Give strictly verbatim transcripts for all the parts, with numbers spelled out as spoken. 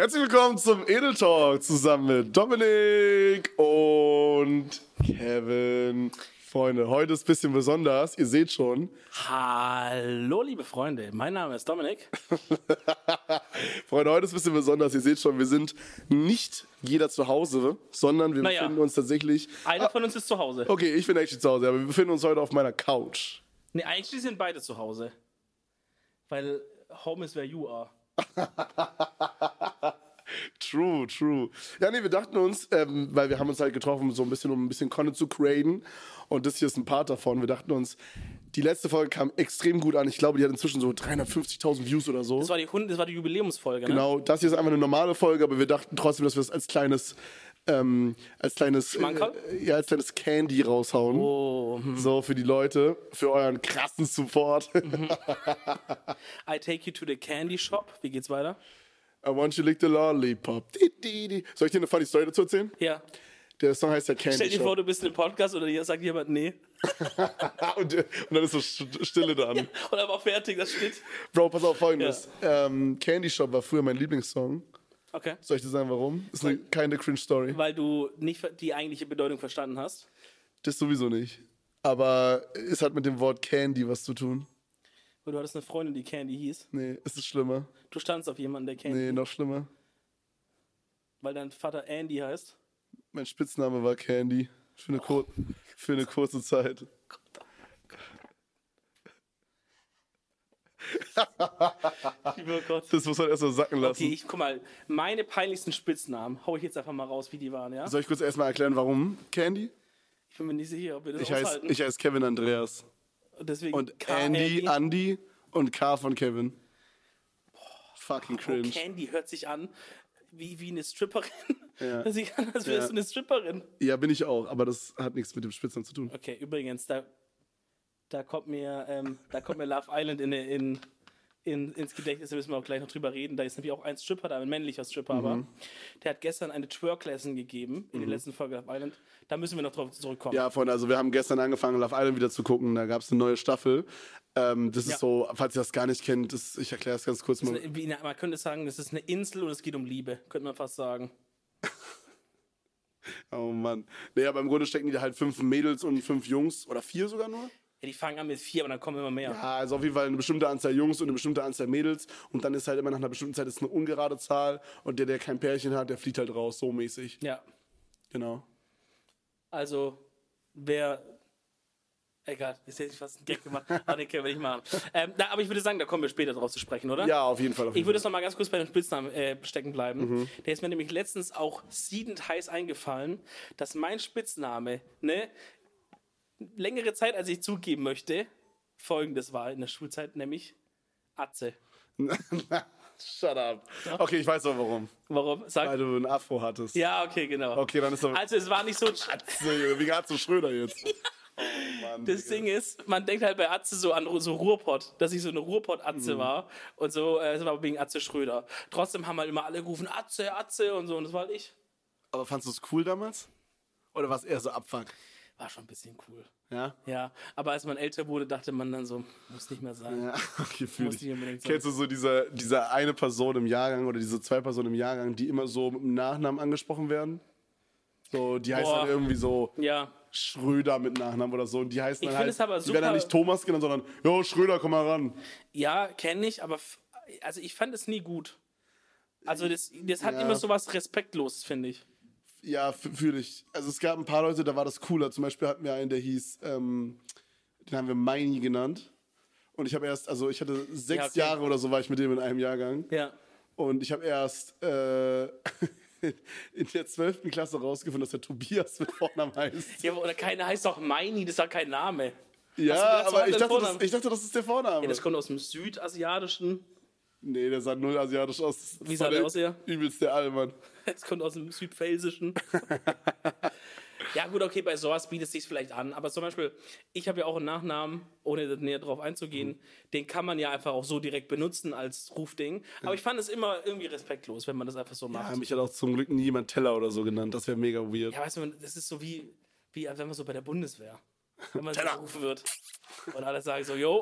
Herzlich willkommen zum Edel Talk zusammen mit Dominik und Kevin. Freunde, heute ist ein bisschen besonders, ihr seht schon. Hallo liebe Freunde, mein Name ist Dominik. Freunde, heute ist ein bisschen besonders, ihr seht schon, wir sind nicht jeder zu Hause, sondern wir Naja. befinden uns tatsächlich... Einer von uns ist zu Hause. Okay, ich bin actually zu Hause, aber wir befinden uns heute auf meiner Couch. Ne, eigentlich sind beide zu Hause. Weil home is where you are. True, true. Ja, nee, wir dachten uns, ähm, weil wir haben uns halt getroffen, so ein bisschen, um ein bisschen Content zu createn. Und das hier ist ein Part davon. Wir dachten uns, die letzte Folge kam extrem gut an. Ich glaube, die hat inzwischen so dreihundertfünfzigtausend Views oder so. Das war die, Hund, das war die Jubiläumsfolge, ne? Genau, das hier ist einfach eine normale Folge, aber wir dachten trotzdem, dass wir das als kleines, ähm, als kleines, Schmankerl? äh, ja, als kleines Candy raushauen. Oh, hm. So für die Leute, für euren krassen Support. I take you to the candy shop. Wie geht's weiter? I want you to lick the lollipop. Di, di, di. Soll ich dir eine funny Story dazu erzählen? Ja. Der Song heißt ja Candy Stell dir Shop. vor, du bist in einem Podcast oder hier sagt jemand, nee. und, und dann ist so St- Stille dran. Ja, und dann war fertig, das steht. Bro, pass auf, folgendes. Ähm, Candy Shop war früher mein Lieblingssong. Okay. Soll ich dir sagen, warum? Ist eine keine cringe Story. Weil du nicht die eigentliche Bedeutung verstanden hast. Das sowieso nicht. Aber es hat mit dem Wort Candy was zu tun. Weil du hattest eine Freundin, die Candy hieß. Nee, es ist schlimmer. Du standst auf jemanden, der Candy. Nee, noch schlimmer. Weil dein Vater Andy heißt. Mein Spitzname war Candy. Für eine, kur- für eine kurze Zeit. Lieber Gott. Das muss man erst mal sacken lassen. Okay, ich guck mal, meine peinlichsten Spitznamen hau ich jetzt einfach mal raus, wie die waren, ja? Soll ich kurz erstmal erklären, warum Candy? Ich bin mir nicht sicher, ob wir das Ich heiße aushalten. ich heiß Kevin Andreas. Deswegen Und K- Andy, Andy und K von Kevin. Fucking cringe. Oh, Candy hört sich an wie, wie eine Stripperin. Ja. Hört sich an, als wärst Ja. du eine Stripperin. Ja, bin ich auch, aber das hat nichts mit dem Spitznamen zu tun. Okay, übrigens, da, da kommt mir, ähm, da kommt mir Love Island in, in, in, ins Gedächtnis, da müssen wir auch gleich noch drüber reden. Da ist nämlich auch ein Stripper da, ein männlicher Stripper, Mhm. aber der hat gestern eine Twerk-Lesson gegeben in der letzten Folge Love Island. Da müssen wir noch drauf zurückkommen. Ja, Freunde, also wir haben gestern angefangen, Love Island wieder zu gucken. Da gab es eine neue Staffel. Ähm, das Ja. ist so, falls ihr das gar nicht kennt, das, ich erkläre es ganz kurz Das mal. ist eine, wie, man könnte sagen, das ist eine Insel und es geht um Liebe, könnte man fast sagen. Oh Mann. Nee, aber im Grunde stecken die da halt fünf Mädels und fünf Jungs oder vier sogar nur. Ja, die fangen an mit vier, aber dann kommen immer mehr. Ja, also auf jeden Fall eine bestimmte Anzahl Jungs und eine bestimmte Anzahl Mädels. Und dann ist halt immer nach einer bestimmten Zeit ist eine ungerade Zahl. Und der, der kein Pärchen hat, der fliegt halt raus, so mäßig. Ja. Genau. Also, wer. Egal, ist jetzt fast ein Gag gemacht. Aber den können wir nicht machen. Ähm, na, aber ich würde sagen, da kommen wir später drauf zu sprechen, oder? Ja, auf jeden Fall. Auf Ich jeden würde jetzt Fall. noch mal ganz kurz bei den Spitznamen äh, stecken bleiben. Mhm. Der ist mir nämlich letztens auch siedend heiß eingefallen, dass mein Spitzname, ne, längere Zeit, als ich zugeben möchte, folgendes war in der Schulzeit, nämlich Atze. Shut up. Okay, ich weiß auch warum. Warum? Sag. Weil du ein Afro hattest. Ja, okay, genau. Okay, dann ist aber. Also, es war nicht so. Wie Arzt Schröder jetzt. Oh Mann. Das Digga. Ding ist, man denkt halt bei Atze so an so Ruhrpott, dass ich so eine Ruhrpott-Atze Mhm. war. Und so, äh, das war wegen Atze Schröder. Trotzdem haben halt immer alle gerufen, Atze, Atze und so. Und das war halt ich. Aber fandst du es cool damals? Oder war es eher so Abfuck? War schon ein bisschen cool. Ja? Ja, aber als man älter wurde, dachte man dann so, muss nicht mehr sein. Ja, okay, fühl Muss dich. nicht unbedingt sein. Kennst du so diese, diese eine Person im Jahrgang oder diese zwei Personen im Jahrgang, die immer so mit dem Nachnamen angesprochen werden? So, die heißen Boah. dann irgendwie so Ja, Schröder mit Nachnamen oder so. Und die heißen Ich dann find halt, es aber die werden dann super- nicht Thomas genannt, sondern, jo, Schröder, komm mal ran. ja, kenne ich, aber f- also ich fand es nie gut. Also das, das hat Ja. immer so was Respektloses, finde ich. Ja, fühle ich. Also es gab ein paar Leute, da war das cooler. Zum Beispiel hatten wir einen, der hieß, ähm, den haben wir Meini genannt. Und ich habe erst, also ich hatte sechs Ja, okay. Jahre oder so war ich mit dem in einem Jahrgang. Ja. Und ich habe erst äh, in der zwölften Klasse rausgefunden, dass der Tobias mit Vornamen heißt. Ja, oder keiner heißt auch Meini, das ist doch kein Name. Ja, gedacht, so aber hat ich der dachte, das, Vornamen? ich dachte, das ist der Vorname. Ja, das kommt aus dem Südasiatischen. Nee, der sah null asiatisch aus. Das Wie war sah der aus, ja? Übelst der Allmann. Es kommt aus dem Südpfälzischen. Ja gut, okay, bei sowas bietet es sich vielleicht an. Aber zum Beispiel, ich habe ja auch einen Nachnamen, ohne näher drauf einzugehen. Mhm. Den kann man ja einfach auch so direkt benutzen als Rufding. Aber ich fand es immer irgendwie respektlos, wenn man das einfach so macht. Ja, mich hat auch zum Glück nie jemand Teller oder so genannt. Das wäre mega weird. Ja, weißt du, das ist so wie, wie wenn man so bei der Bundeswehr, wenn man so Teller. gerufen wird. Und alle sagen so, yo,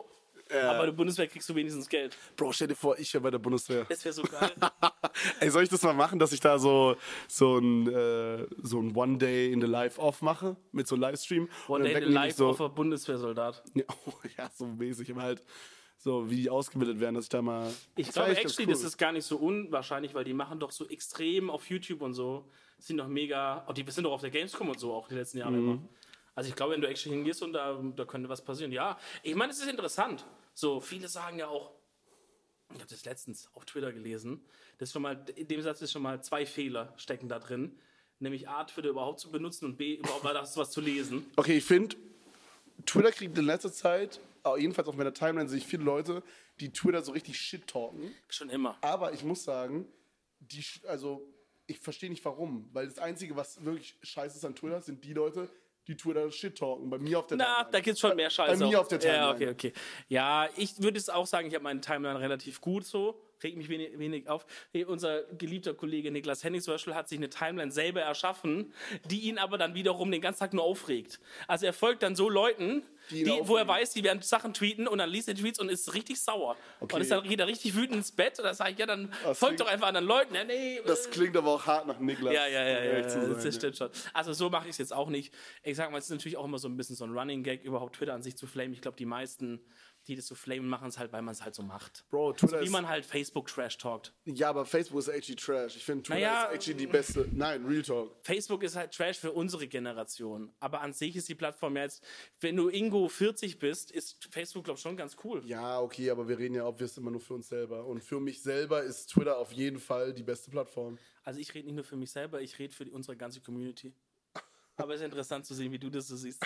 Ja. Aber bei der Bundeswehr kriegst du wenigstens Geld. Bro, stell dir vor, ich wäre bei der Bundeswehr. Das wäre so geil. Ey, soll ich das mal machen, dass ich da so, so ein, äh, so ein One Day in the Life Off mache? Mit so einem Livestream? One Day in the Life of a Bundeswehrsoldat. Ja, oh, ja, so mäßig, aber halt so, wie die ausgebildet werden, dass ich da mal... Ich das glaube, war echt ganz actually, cool. das ist gar nicht so unwahrscheinlich, weil die machen doch so extrem auf YouTube und so. Sind doch mega... Oh, die sind doch auf der Gamescom und so auch die letzten Jahre Mhm. immer. Also ich glaube, wenn du actually hingehst und da, da könnte was passieren. Ja, ich meine, es ist interessant. So, viele sagen ja auch... Ich habe das letztens auf Twitter gelesen. Das ist schon mal, in dem Satz ist schon mal zwei Fehler stecken da drin. Nämlich A, Twitter überhaupt zu benutzen und B, überhaupt mal das was zu lesen. Okay, ich finde, Twitter kriegt in letzter Zeit, auch jedenfalls auf meiner Timeline sehe ich viele Leute, die Twitter so richtig shit-talken. Schon immer. Aber ich muss sagen, die, sch- also ich verstehe nicht warum. Weil das Einzige, was wirklich scheiße ist an Twitter, sind die Leute, die Twitter shit-talken. Bei mir auf der Na, Timeline. da gibt's schon mehr Scheiße. Bei mir auch. auf der Timeline. Ja, okay, okay. Ja, ich würde es auch sagen, ich habe meine Timeline relativ gut so. Regt mich wenig, wenig auf. Hey, unser geliebter Kollege Niklas Hennig zum Beispiel hat sich eine Timeline selber erschaffen, die ihn aber dann wiederum den ganzen Tag nur aufregt. Also er folgt dann so Leuten, Die ihn die, wo er aufregen. weiß, die werden Sachen tweeten und dann liest er Tweets und ist richtig sauer. Okay. Und ist dann, geht er richtig wütend ins Bett und dann sage ich, ja, dann Das folgt klingt- doch einfach anderen Leuten. Ja, nee, Das klingt aber auch hart nach Niklas. ja, ja, ja, um ja, ehrlich zu ja sein, das ja. stimmt schon. Also so mache ich es jetzt auch nicht. Ich sag mal, es ist natürlich auch immer so ein bisschen so ein Running Gag, überhaupt Twitter an sich zu flamen. Ich glaube, die meisten, die das so flamen, machen es halt, weil man es halt so macht. Bro, Twitter Wie ist... man halt Facebook trash talkt. Ja, aber Facebook ist actually trash. Ich finde, Twitter Naja, ist actually die beste... Nein, Real Talk. Facebook ist halt Trash für unsere Generation. Aber an sich ist die Plattform ja jetzt, wenn du Ingo vierzig bist, ist Facebook, glaube ich, schon ganz cool. Ja, okay, aber wir reden ja obviously immer nur für uns selber. Und für mich selber ist Twitter auf jeden Fall die beste Plattform. Also ich rede nicht nur für mich selber, ich rede für die, unsere ganze Community. Aber es ist interessant zu sehen, wie du das so siehst.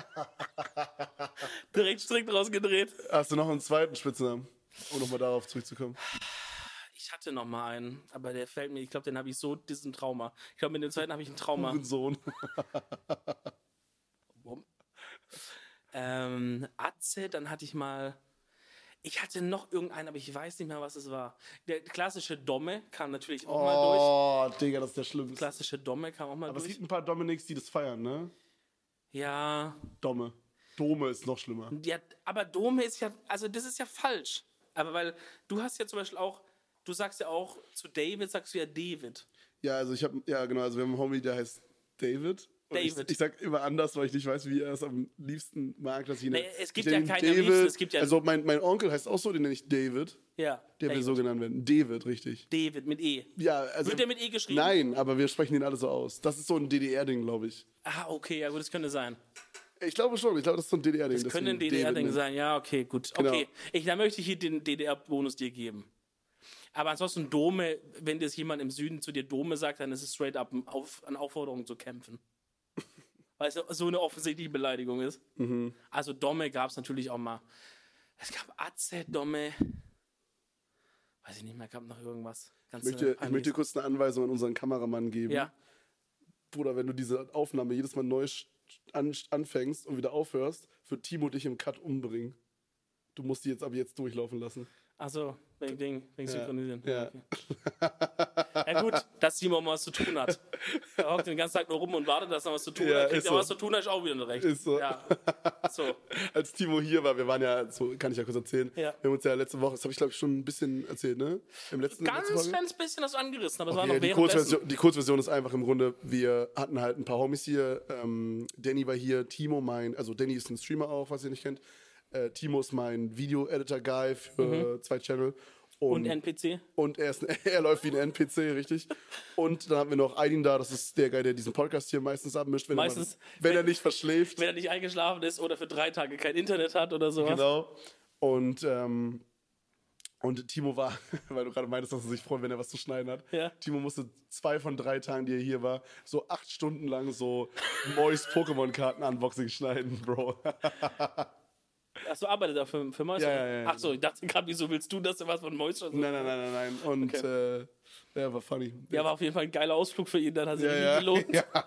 Direkt strikt rausgedreht. Hast du noch einen zweiten Spitznamen? Um nochmal darauf zurückzukommen. Ich hatte noch mal einen, aber der fällt mir, ich glaube, den habe ich so, diesen Trauma. Ich glaube, mit dem zweiten habe ich ein Trauma. Sohn. ähm, Atze, dann hatte ich mal, ich hatte noch irgendeinen, aber ich weiß nicht mehr, was es war. Der klassische Domme kam natürlich auch mal durch. Oh, Digga, das ist der Schlimmste. Klassische Domme kam auch mal Aber es durch. gibt ein paar Dominics, die das feiern, ne? Ja, Domme. Dome ist noch schlimmer. ja, aber Dome ist ja, also das ist ja falsch. Aber weil, du hast ja zum Beispiel auch, du sagst ja auch, zu David sagst du ja David. Ja, also ich habe, ja genau, also wir haben einen Homie, der heißt David. Und David. Ich, ich sag immer anders, weil ich nicht weiß, wie er es am liebsten mag, dass ich ihn Nee, es gibt ich ja nenne ihn keinen am liebsten, es gibt ja- Also mein, mein Onkel heißt auch so, den nenne ich David. Ja, Der will David. so genannt werden. David, richtig. David mit E. Ja, also. Wird der mit E geschrieben? Nein, aber wir sprechen ihn alle so aus. Das ist so ein D D R-Ding, glaube ich. Ah, okay, ja gut, das könnte sein. Ich glaube schon, ich glaube, das ist so ein D D R-Ding. Das könnte ein deswegen D D R-Ding David sein, ja, okay, gut. Genau. Okay, ich, dann möchte ich hier den D D R-Bonus dir geben. Aber ansonsten Dome, wenn das jemand im Süden zu dir Dome sagt, dann ist es straight up ein Auf, eine Aufforderung zu kämpfen. Weil es so eine offensichtliche Beleidigung ist. Mhm. Also Domme gab es natürlich auch mal. Es gab Atze, Domme. Weiß ich nicht mehr, gab noch irgendwas. Ganz Ich möchte, ich möchte kurz eine Anweisung an unseren Kameramann geben. Ja, Bruder, wenn du diese Aufnahme jedes Mal neu sch- an, anfängst und wieder aufhörst, wird Timo dich im Cut umbringen. Du musst die jetzt aber jetzt durchlaufen lassen. also wegen Ding, wegen Synchronisieren. Ja. Okay. Ja gut, dass Timo mal was zu tun hat. Er hockt den ganzen Tag nur rum und wartet, dass er was zu tun Ja, hat. Kriegt ist er so. was zu tun, hat ich auch wieder recht. Ist so. Ja. So. Als Timo hier war, wir waren ja, so kann ich ja kurz erzählen, Ja. wir haben uns ja letzte Woche, das habe ich glaube ich schon ein bisschen erzählt, ne? Im letzten Ganz letzte Folge? kleines bisschen das angerissen, aber es Okay, war noch die, währenddessen. Kurzversion, die Kurzversion ist einfach im Grunde, wir hatten halt ein paar Homies hier, ähm, Danny war hier, Timo mein, also Danny ist ein Streamer auch, was ihr nicht kennt, äh, Timo ist mein Video-Editor-Guy für zwei Channel. Und N P C. Und er, ist, er läuft wie ein N P C, richtig. Und dann haben wir noch Aydin da, das ist der Guy, der diesen Podcast hier meistens abmischt, wenn, Meistens, er, mal, wenn, wenn- er nicht verschläft. Wenn er nicht eingeschlafen ist oder für drei Tage kein Internet hat oder sowas. Genau. Und, ähm, und Timo war, weil du gerade meintest, dass er sich freut, wenn er was zu schneiden hat. Ja. Timo musste zwei von drei Tagen, die er hier war, so acht Stunden lang so Mois Pokémon-Karten-Unboxing schneiden, Bro. Achso, arbeitet er für, für Mäuse? Ja, ja, ja, Achso, ich dachte gerade, wieso willst du, dass du was von Mäuschen Nein, nein, nein, nein, nein. Und äh, ja, war funny. Ja, war auf jeden Fall ein geiler Ausflug für ihn, dann hat sich Ja, ja, ja. gelohnt.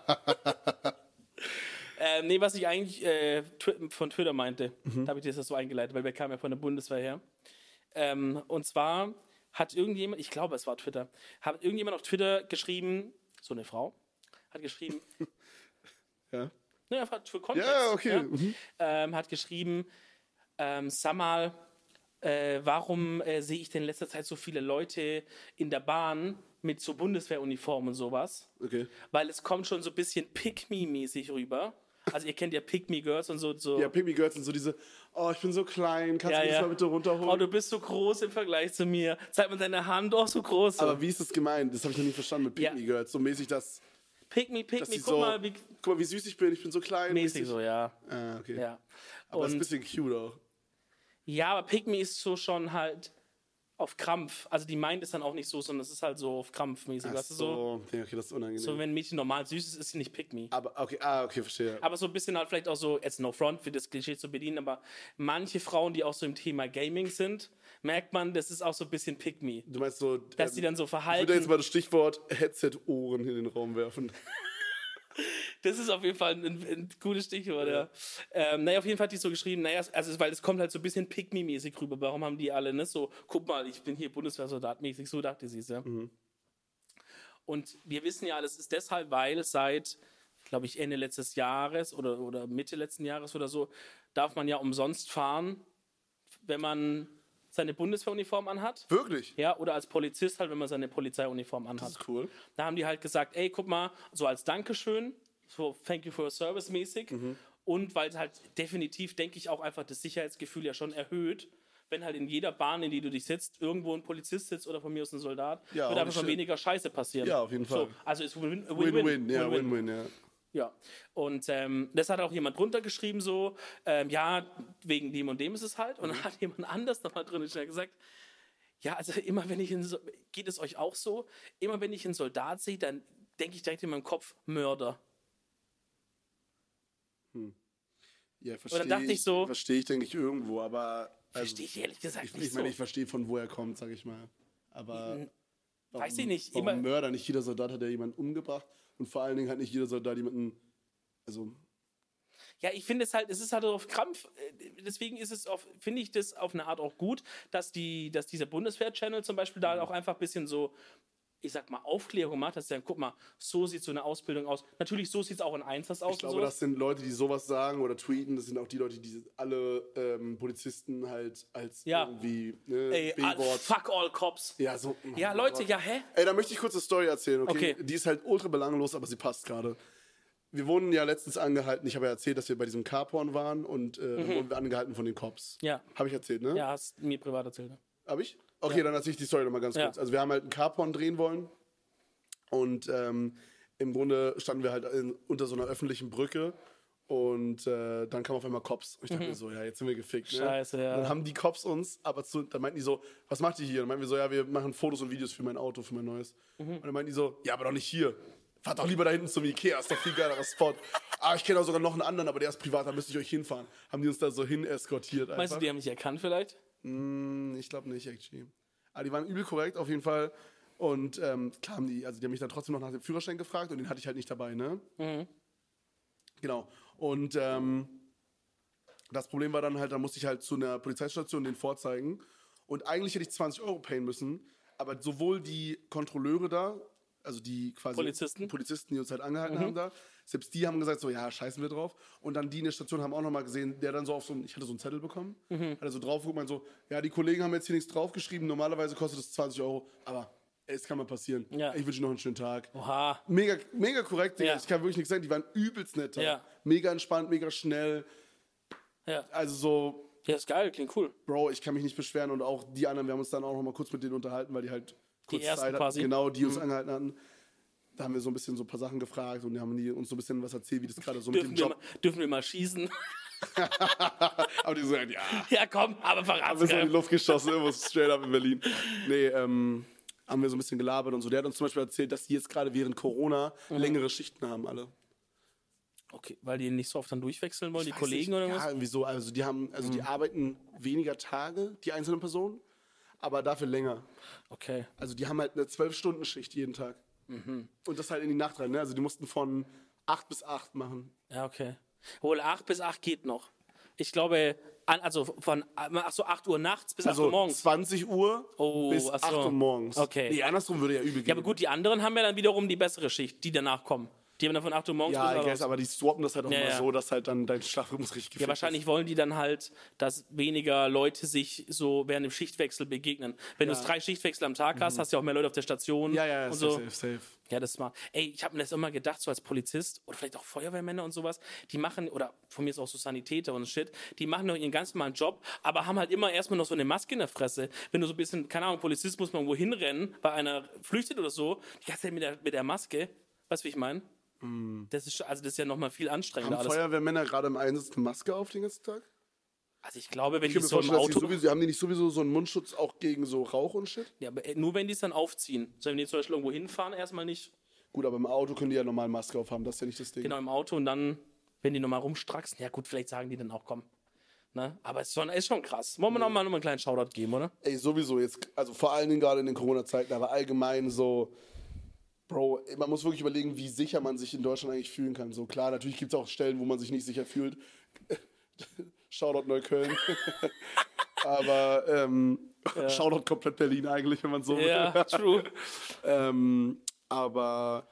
ähm, nee, was ich eigentlich äh, twi- von Twitter meinte, Mhm. da habe ich das so eingeleitet, weil wir kamen ja von der Bundeswehr her. Ähm, und zwar hat irgendjemand, ich glaube, es war Twitter, hat irgendjemand auf Twitter geschrieben, so eine Frau, hat geschrieben, Ja, ne, einfach für Kontext, ja okay. ja, Mhm. ähm, hat geschrieben, ähm, sag mal, äh, warum äh, sehe ich denn in letzter Zeit so viele Leute in der Bahn mit so Bundeswehruniformen und sowas? Okay. Weil es kommt schon so ein bisschen Pick-Me-mäßig rüber. Also ihr kennt ja Pick-Me-Girls und so. so. Ja, Pygmy Girls sind so diese, oh, ich bin so klein, kannst Ja, du mich ja. mal bitte runterholen? Oh, du bist so groß im Vergleich zu mir. Zeig mir deine Hand, auch so groß. Aber wie ist das gemeint? Das habe ich noch nie verstanden mit Pygmy Ja. Girls. So mäßig, dass, Pick-Me, dass Pick-Me, die guck so, mal, wie guck mal, wie süß ich bin, ich bin so klein. mäßig so, ja. Ah, okay. ja. Aber es ist ein Und, bisschen cute auch. ja, aber Pick-Me ist so schon halt auf Krampf. Also die meint es dann auch nicht so, sondern es ist halt so auf Krampf mäßig. Ach Weißt du, so, so, ja, okay, das ist unangenehm. so, wenn ein Mädchen normal süß ist, ist sie nicht Pick-Me. aber, okay, ah, okay, verstehe. Aber so ein bisschen halt vielleicht auch so, jetzt no front für das Klischee zu bedienen, aber manche Frauen, die auch so im Thema Gaming sind, merkt man, das ist auch so ein bisschen Pick-Me. Du meinst so, Dass die dann so ich würde verhalten. jetzt mal das Stichwort Headset-Ohren in den Raum werfen. Das ist auf jeden Fall ein, ein gutes Stichwort, ja. Ähm, naja, auf jeden Fall hat die so geschrieben, naja, also, weil es kommt halt so ein bisschen Pick-Me-mäßig rüber. Warum haben die alle, ne? So, guck mal, ich bin hier Bundeswehrsoldat-mäßig, so dachte sie es, ja. Mhm. Und wir wissen ja, das ist deshalb, weil seit, glaube ich, Ende letztes Jahres oder, oder Mitte letzten Jahres oder so, darf man ja umsonst fahren, wenn man seine Bundeswehruniform anhat. Wirklich? Ja, oder als Polizist halt, wenn man seine Polizeiuniform anhat. Das ist cool. Da haben die halt gesagt, ey, guck mal, so als Dankeschön, so thank you for your service mäßig. Mhm. Und weil es halt definitiv, denke ich, auch einfach das Sicherheitsgefühl ja schon erhöht, wenn halt in jeder Bahn, in die du dich sitzt, irgendwo ein Polizist sitzt oder von mir aus ein Soldat, Ja, wird auch einfach schon nicht weniger Scheiße passieren. Ja, auf jeden Fall. So, also ist Win-Win. Win-win, ja, Win-win, ja. Ja, und ähm, das hat auch jemand drunter geschrieben, so, ähm, ja, wegen dem und dem ist es halt. Und dann hat jemand anders nochmal drin schnell gesagt, ja, also immer wenn ich in so, geht es euch auch so, immer wenn ich einen Soldat sehe, dann denke ich direkt in meinem Kopf Mörder. Ja, verstehe Und dann dachte ich so- verstehe ich, denke ich, irgendwo, aber... Also, Verstehe ich ehrlich gesagt ich, nicht ich meine, so. ich verstehe, von wo er kommt, sag ich mal. Aber warum, Weiß ich nicht, warum immer- Mörder? Nicht jeder Soldat hat ja jemanden umgebracht und vor allen Dingen hat nicht jeder Soldat jemanden... Also, Ja, ich finde es halt, es ist halt auf Krampf, äh, deswegen ist es auf, finde ich das auf eine Art auch gut, dass die, dass dieser Bundeswehr-Channel zum Beispiel da auch einfach ein bisschen so, ich sag mal, Aufklärung macht, dass sie dann, guck mal, so sieht so eine Ausbildung aus. Natürlich, so sieht es auch in Einsatz aus. ich glaube, und sowas. das sind Leute, die sowas sagen oder tweeten. Das sind auch die Leute, die alle ähm, Polizisten halt als Ja. irgendwie ne, Ey, ah, B-Wort... fuck all cops. Ja, so... Ja, Leute, ja, hä? Ey, da möchte ich kurz eine Story erzählen, okay? Okay. Die ist halt ultra belanglos, aber sie passt gerade. Wir wurden ja letztens angehalten, ich habe ja erzählt, dass wir bei diesem Carporn waren und äh, dann wurden wir angehalten von den Cops. Ja. Habe ich erzählt, ne? Ja, hast mir privat erzählt. ne? Habe ich? Okay, dann erzähle ich die Story nochmal ganz Ja. kurz. Also wir haben halt einen Carporn drehen wollen und ähm, im Grunde standen wir halt in, unter so einer öffentlichen Brücke und äh, dann kamen auf einmal Cops. Und ich dachte mir so, ja, jetzt sind wir gefickt. Ne? Scheiße, ja. Und dann haben die Cops uns, aber zu, dann meinten die so, was macht ihr hier? Dann meinten wir so, ja, wir machen Fotos und Videos für mein Auto, für mein neues. Und dann meinten die so, ja, aber doch nicht hier. Fahrt doch lieber da hinten zum Ikea, ist doch viel geilerer Spot. Ah, ich kenne auch sogar noch einen anderen, aber der ist privat, da müsste ich euch hinfahren. Haben die uns da so hin eskortiert einfach. Meinst du, die haben mich erkannt vielleicht? Hm, ich glaube nicht, actually. Aber die waren übel korrekt auf jeden Fall. Und ähm, klar haben die, also die haben mich dann trotzdem noch nach dem Führerschein gefragt und den hatte ich halt nicht dabei, ne? Mhm. Genau. Und ähm, das Problem war dann halt, da musste ich halt zu einer Polizeistation den vorzeigen. Und eigentlich hätte ich zwanzig Euro payen müssen, aber sowohl die Kontrolleure da, also die quasi Polizisten? Polizisten, die uns halt angehalten haben da, selbst die haben gesagt so, ja, scheißen wir drauf. Und dann die in der Station haben auch nochmal gesehen, der dann so auf so ein, ich hatte so einen Zettel bekommen, hat er so drauf geguckt, meinte so, ja, die Kollegen haben jetzt hier nichts draufgeschrieben, normalerweise kostet es zwanzig Euro, aber es kann mal passieren. Ja. Ich wünsche noch einen schönen Tag. Oha. Mega, mega korrekt, Digga. Ja. Ich kann wirklich nichts sagen, die waren übelst nett. da. Ja. Mega entspannt, mega schnell. Ja. Also so, Ja, ist geil, klingt cool. Bro, ich kann mich nicht beschweren und auch die anderen, wir haben uns dann auch noch mal kurz mit denen unterhalten, weil die halt kurz ersten Zeit hatten, quasi. genau, die uns angehalten hatten. Da haben wir so ein bisschen so ein paar Sachen gefragt und die haben die uns so ein bisschen was erzählt, wie das gerade so mit Dürfen dem wir, Job. mal, dürfen wir mal schießen? Aber die sagen, ja, Ja, komm, aber haben wir verrat's so in die keinem. Luft geschossen, irgendwo straight up in Berlin. Nee, ähm, haben wir so ein bisschen gelabert und so. Der hat uns zum Beispiel erzählt, dass die jetzt gerade während Corona Mhm. längere Schichten haben alle. Okay, weil die nicht so oft dann durchwechseln wollen, die Weiß Kollegen nicht. oder was? Ja, irgendwie so. Also die haben, also Mhm. die arbeiten weniger Tage, die einzelnen Personen, aber dafür länger. Okay. Also die haben halt eine zwölf-Stunden-Schicht jeden Tag. Mhm. Und das halt in die Nacht rein, ne? Also die mussten von acht bis acht machen. Ja, okay. Wohl acht bis acht geht noch. Ich glaube, an, also von ach so acht Uhr nachts bis acht Also Uhr morgens. zwanzig Uhr Oh, bis ach so. acht Uhr morgens. Okay. Nee, andersrum würde ja übel gehen. Ja, aber gut, die anderen haben ja dann wiederum die bessere Schicht, die danach kommen. Die haben dann von acht Uhr morgens Ja, bis I guess, aber die swappen das halt auch Ja, immer ja. so, dass halt dann dein Schlafrhythmus richtig Ja, gefickt wahrscheinlich ist. wollen die dann halt, dass weniger Leute sich so während dem Schichtwechsel begegnen. Wenn Ja. du drei Schichtwechsel am Tag hast, hast du ja auch mehr Leute auf der Station. Ja, ja, ja, und safe, so. safe, safe. Ja, das war. Ey, ich habe mir das immer gedacht, so als Polizist oder vielleicht auch Feuerwehrmänner und sowas, die machen, oder von mir ist auch so Sanitäter und Shit, die machen doch ihren ganz normalen Job, aber haben halt immer erstmal noch so eine Maske in der Fresse. Wenn du so ein bisschen, keine Ahnung, Polizist muss man irgendwo hinrennen, weil einer flüchtet oder so, die ganze Zeit mit der, mit der Maske. Weißt du, wie ich meine? Das ist, also das ist ja nochmal viel anstrengender Haben alles. Feuerwehrmänner gerade im Einsatz eine Maske auf den ganzen Tag? Also ich glaube, wenn Ich die kann mir so im vorstellen, dass die Auto... sowieso, haben die nicht sowieso so einen Mundschutz auch gegen so Rauch und Shit? Ja, aber nur wenn die es dann aufziehen. So, wenn die zum Beispiel irgendwo hinfahren, erstmal nicht. Gut, aber im Auto können die ja normal Maske aufhaben, das ist ja nicht das Ding. Genau, im Auto und dann, wenn die nochmal rumstraxen, ja gut, vielleicht sagen die dann auch, komm. Ne? Aber es ist schon, ist schon krass. Wollen wir noch mal noch mal einen kleinen Shoutout geben, oder? Ey, sowieso jetzt, also vor allen Dingen gerade in den Corona-Zeiten, aber allgemein so, Bro, man muss wirklich überlegen, wie sicher man sich in Deutschland eigentlich fühlen kann. So klar, natürlich gibt es auch Stellen, wo man sich nicht sicher fühlt. Shoutout Neukölln. aber ähm, Ja. Shoutout komplett Berlin eigentlich, wenn man so will. Ja, true. ähm, aber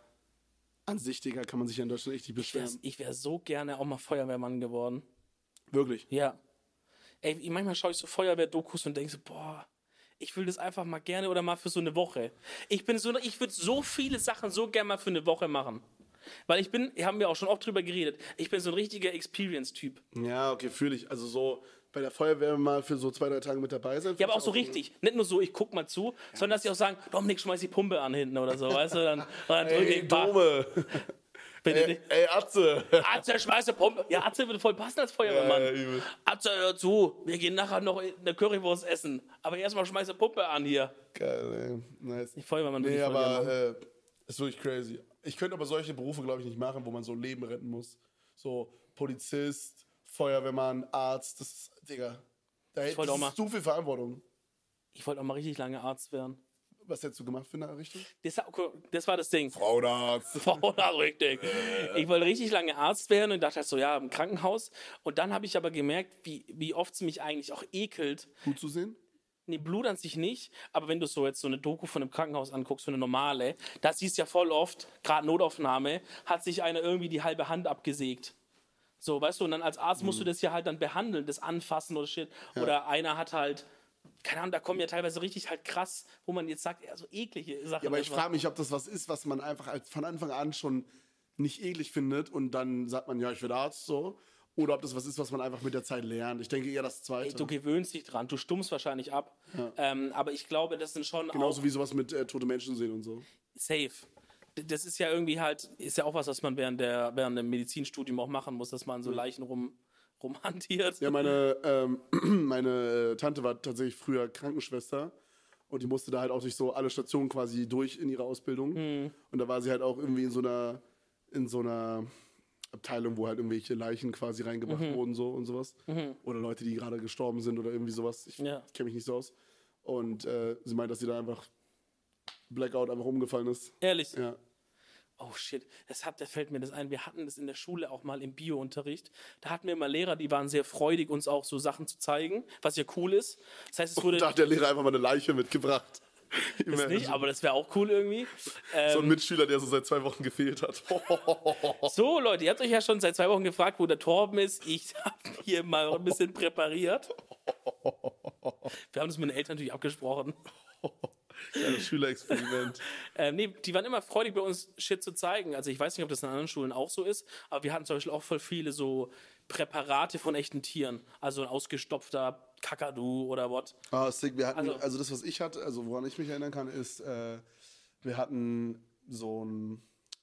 an sich, Digga, kann man sich ja in Deutschland echt nicht Ich wäre beschweren. ich wär so gerne auch mal Feuerwehrmann geworden. Wirklich. Ja. Ey, ich- manchmal schaue ich so Feuerwehr-Dokus und denke so, boah, ich will das einfach mal gerne oder mal für so eine Woche. Ich bin so, ich würde so viele Sachen so gerne mal für eine Woche machen. Weil ich bin, haben wir auch schon oft drüber geredet, ich bin so ein richtiger Experience-Typ. Ja, okay, fühle ich. Also so bei der Feuerwehr mal für so zwei, drei Tage mit dabei sein. Ja, aber auch so richtig. Nicht nur so, ich guck mal zu, sondern dass sie auch sagen, Dominik, schmeiß die Pumpe an hinten oder so, weißt du? Dann, und dann drücke ich Ey, ein paar. Dome. Bitte ey, nicht. ey, Atze. Atze, schmeiß die Pumpe. Ja, Atze würde voll passen als Feuerwehrmann. Ja, ja, übel. Atze, hör zu, wir gehen nachher noch eine Currywurst essen. Aber erstmal schmeiß die Pumpe an hier. Geil, ey. Nice. Die Feuerwehrmann würde Nee, ich voll gerne aber machen. äh, ist wirklich crazy. Ich könnte aber solche Berufe, glaube ich, nicht machen, wo man so Leben retten muss. So Polizist, Feuerwehrmann, Arzt, das ist, Digga, da hätte wollte auch das mal- ist zu viel Verantwortung. Ich wollte auch mal richtig lange Arzt werden. Was hättest du gemacht für eine Richtung? Das, das war das Ding. Frauenarzt. Frau, na, richtig. Ich wollte richtig lange Arzt werden und dachte halt so, ja, im Krankenhaus. Und dann habe ich aber gemerkt, wie, wie oft es mich eigentlich auch ekelt. Gut zu sehen? Nee, Blut an sich nicht, aber wenn du so jetzt so eine Doku von einem Krankenhaus anguckst, so eine normale, da siehst du ja voll oft, gerade Notaufnahme, hat sich einer irgendwie die halbe Hand abgesägt. So, weißt du, und dann als Arzt musst du das ja halt dann behandeln, das Anfassen oder Shit. Oder einer hat halt, keine Ahnung, da kommen ja teilweise richtig halt krass, wo man jetzt sagt, ja, so eklige Sachen. Ja, aber ich einfach. frage mich, ob das was ist, was man einfach als von Anfang an schon nicht eklig findet und dann sagt man, ja, ich werde Arzt so. Oder ob das was ist, was man einfach mit der Zeit lernt. Ich denke eher das Zweite. Ey, du gewöhnst dich dran, du stummst wahrscheinlich ab. Ähm, aber ich glaube, das sind schon Genauso auch wie sowas mit äh, tote Menschen sehen und so. safe. D- Das ist ja irgendwie halt, ist ja auch was, was man während, der, während dem Medizinstudium auch machen muss, dass man so Leichen rum, rumhantiert. Ja, meine, ähm, meine Tante war tatsächlich früher Krankenschwester und die musste da halt auch durch so alle Stationen quasi durch in ihrer Ausbildung. Und da war sie halt auch irgendwie in so einer, in so einer Abteilung, wo halt irgendwelche Leichen quasi reingebracht wurden so und sowas. Oder Leute, die gerade gestorben sind oder irgendwie sowas. Ich Ja. kenne mich nicht so aus. Und äh, sie meint, dass sie da einfach Blackout einfach umgefallen ist. Ehrlich. Ja. Oh shit, das, hat, das fällt mir das ein. Wir hatten das in der Schule auch mal im Biounterricht. Da hatten wir mal Lehrer, die waren sehr freudig, uns auch so Sachen zu zeigen, was ja cool ist. Das heißt, es wurde Da hat der Lehrer einfach mal eine Leiche mitgebracht. das nicht, aber das wäre auch cool irgendwie. So ein Ähm, Mitschüler, der so seit zwei Wochen gefehlt hat. so, Leute, ihr habt euch ja schon seit zwei Wochen gefragt, wo der Torben ist. Ich habe hier mal ein bisschen präpariert. Wir haben das mit den Eltern natürlich abgesprochen. Kleines Schülerexperiment. Ähm, nee, die waren immer freudig, bei uns Shit zu zeigen. Also ich weiß nicht, ob das in anderen Schulen auch so ist, aber wir hatten zum Beispiel auch voll viele so Präparate von echten Tieren. Also ein ausgestopfter Kakadu oder what. Ah, sick. Wir hatten, Also- also, das, was ich hatte, also woran ich mich erinnern kann, ist, äh, wir hatten so ein,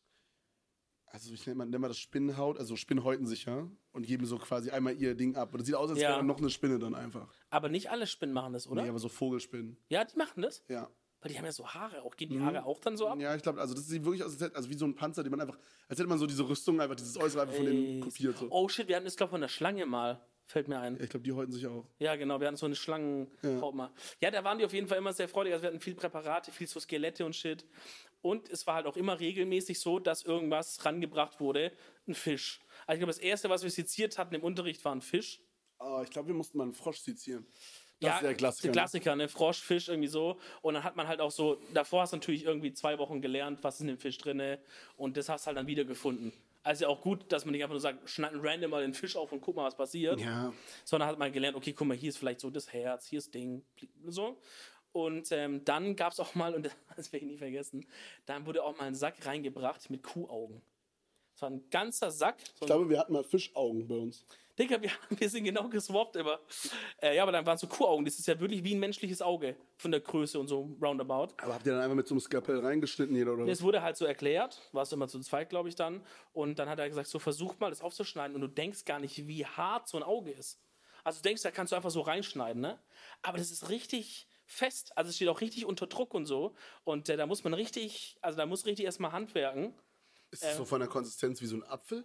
also ich nenne mal, nenn mal das Spinnenhaut, also Spinnen häuten sich ja und geben so quasi einmal ihr Ding ab. Und das sieht aus, als Ja. wäre noch eine Spinne dann einfach. Aber nicht alle Spinnen machen das, oder? Nee, aber so Vogelspinnen. Ja, die machen das. Ja. Weil die haben ja so Haare auch. Gehen die Haare auch dann so ab? Ja, ich glaube, also das sieht wirklich aus, als hätte, also wie so ein Panzer, den man einfach, als hätte man so diese Rüstung, einfach dieses Äußere einfach von denen kopiert. So. Oh shit, wir hatten das, glaube ich, von der Schlange mal. Fällt mir ein. Ja, ich glaube, die häuten sich auch. Ja, genau, wir hatten so eine Schlangenhaut mal. Ja, da waren die auf jeden Fall immer sehr freudig. Also wir hatten viel Präparate, viel so Skelette und Shit. Und es war halt auch immer regelmäßig so, dass irgendwas rangebracht wurde. Ein Fisch. Also ich glaube, das Erste, was wir seziert hatten im Unterricht, war ein Fisch. Ah, ich glaube, wir mussten mal einen Frosch sezieren. Das ist der Klassiker, der Klassiker, ne? Frosch, Fisch, irgendwie so. Und dann hat man halt auch so, davor hast du natürlich irgendwie zwei Wochen gelernt, was ist in dem Fisch drin. Und das hast du halt dann wieder gefunden. Also ja auch gut, dass man nicht einfach nur sagt, schneid random mal den Fisch auf und guck mal, was passiert. Ja. Sondern hat man gelernt, okay, guck mal, hier ist vielleicht so das Herz, hier ist Ding, so. Und ähm, dann gab es auch mal, und das werde ich nie vergessen, dann wurde auch mal ein Sack reingebracht mit Kuhaugen. Das war ein ganzer Sack. So Ich glaube, wir hatten mal Fischaugen bei uns. Digga, wir, wir sind genau geswappt immer. Äh, ja, aber dann waren es so Kuhaugen. Das ist ja wirklich wie ein menschliches Auge von der Größe und so roundabout. Aber habt ihr dann einfach mit so einem Skalpell reingeschnitten jeder oder was? Das wurde halt so erklärt, warst du immer zu zweit, glaube ich, dann. Und dann hat er gesagt, so versuch mal, das aufzuschneiden. Und du denkst gar nicht, wie hart so ein Auge ist. Also du denkst, da kannst du einfach so reinschneiden, ne? Aber das ist richtig fest. Also es steht auch richtig unter Druck und so. Und äh, da muss man richtig, also da muss richtig erstmal handwerken. Ist das äh, so von der Konsistenz wie so ein Apfel?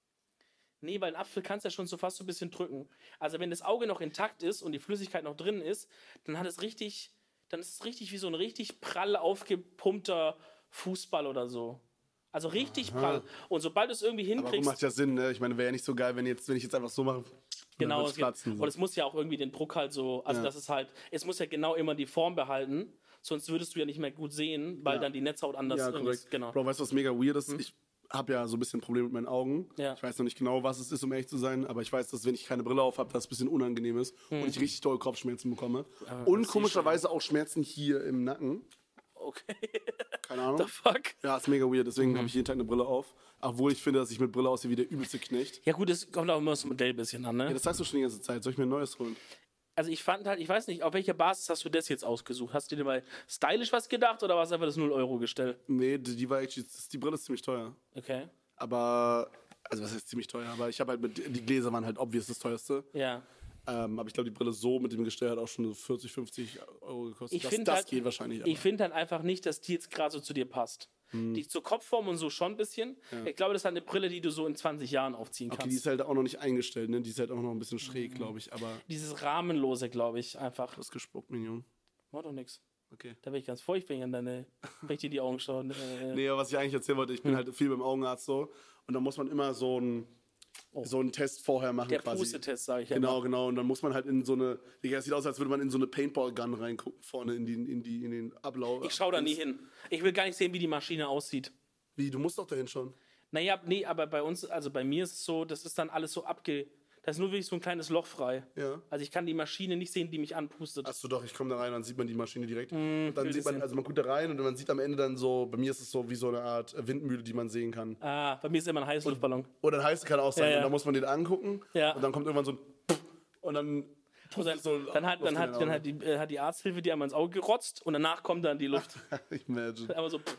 Nee, weil ein Apfel kannst du ja schon so fast so ein bisschen drücken. Also wenn das Auge noch intakt ist und die Flüssigkeit noch drin ist, dann hat es richtig, dann ist es richtig wie so ein richtig prall aufgepumpter Fußball oder so. Also richtig Aha. prall. Und sobald du es irgendwie Aber hinkriegst, macht ja Sinn, ne? Ich meine, wäre ja nicht so geil, wenn, jetzt, wenn ich jetzt einfach so mache. genau, dann es wird's gibt, platzen, so. und es muss ja auch irgendwie den Druck halt so, also Ja. das ist halt, es muss ja genau immer die Form behalten, sonst würdest du ja nicht mehr gut sehen, weil Ja. dann die Netzhaut anders Ja, irgendwie korrekt. ist. Genau. Bro, weißt du, was mega weird ist? Ich habe ja so ein bisschen ein Problem mit meinen Augen. Ja. Ich weiß noch nicht genau, was es ist, um ehrlich zu sein, aber ich weiß, dass wenn ich keine Brille auf habe, das ein bisschen unangenehm ist und ich richtig doll Kopfschmerzen bekomme. Und komischerweise auch Schmerzen hier im Nacken. Okay. Keine Ahnung. The fuck? Ja, ist mega weird, deswegen habe ich jeden Tag eine Brille auf. Obwohl ich finde, dass ich mit Brille aussehe wie der übelste Knecht. Ja gut, es kommt auch immer das Modell ein bisschen an, ne? Ja, das sagst du schon die ganze Zeit. Soll ich mir ein neues holen? Also ich fand halt, ich weiß nicht, auf welcher Basis hast du das jetzt ausgesucht? Hast du dir mal stylisch was gedacht oder war es einfach das null Euro Gestell? Nee, die, die war actually, die Brille ist ziemlich teuer. Okay. Aber, also was heißt ziemlich teuer? Aber ich habe halt mit, die Gläser waren halt obvious das teuerste. Ja. Ähm, aber ich glaube, die Brille so mit dem Gestell hat auch schon so vierzig, fünfzig Euro gekostet. Ich das finde das halt, geht wahrscheinlich. ich finde halt einfach nicht, dass die jetzt gerade so zu dir passt. Hm. Die zur Kopfform und so schon ein bisschen. Ich glaube, das ist halt eine Brille, die du so in zwanzig Jahren aufziehen Okay, kannst. die ist halt auch noch nicht eingestellt, ne? Die ist halt auch noch ein bisschen schräg, glaube ich. Aber Dieses Rahmenlose, glaube ich, einfach. du hast gespuckt, Minion. War doch nix. Okay. Da bin ich ganz feucht, wenn ich an deine, wenn ich dir die Augen schaue. Äh, Nee, aber was ich eigentlich erzählen wollte, ich bin halt viel beim Augenarzt so. Und dann muss man immer so einen Oh. so einen Test vorher machen der quasi. Pustetest, sage ich ja Genau, immer. genau. Und dann muss man halt in so eine, Digga, es sieht aus, als würde man in so eine Paintball-Gun reingucken, vorne in, die, in, die, in den Ablauf. Ich schaue da nie hin. Ich will gar nicht sehen, wie die Maschine aussieht. Wie, du musst doch dahin schauen. Naja, nee, aber bei uns, also bei mir ist es so, das ist dann alles so abge... Da ist nur wirklich so ein kleines Loch frei. Ja. Also ich kann die Maschine nicht sehen, die mich anpustet. Achso, doch, ich komme da rein und dann sieht man die Maschine direkt. Mm, und dann will sieht das man, sehen. also man guckt da rein und man sieht am Ende dann so, bei mir ist es so wie so eine Art Windmühle, die man sehen kann. Ah, bei mir ist immer ein Heißluftballon. Oder heißt, kann auch sein. Ja, ja. Und dann muss man den angucken Ja. und dann kommt irgendwann so ein und dann Und dann, so dann, hat, Luft dann, in hat, den dann Augen. hat, die, äh, hat die Arzthilfe die einmal ins Auge gerotzt und danach kommt dann die Luft. Imagine. Einmal so,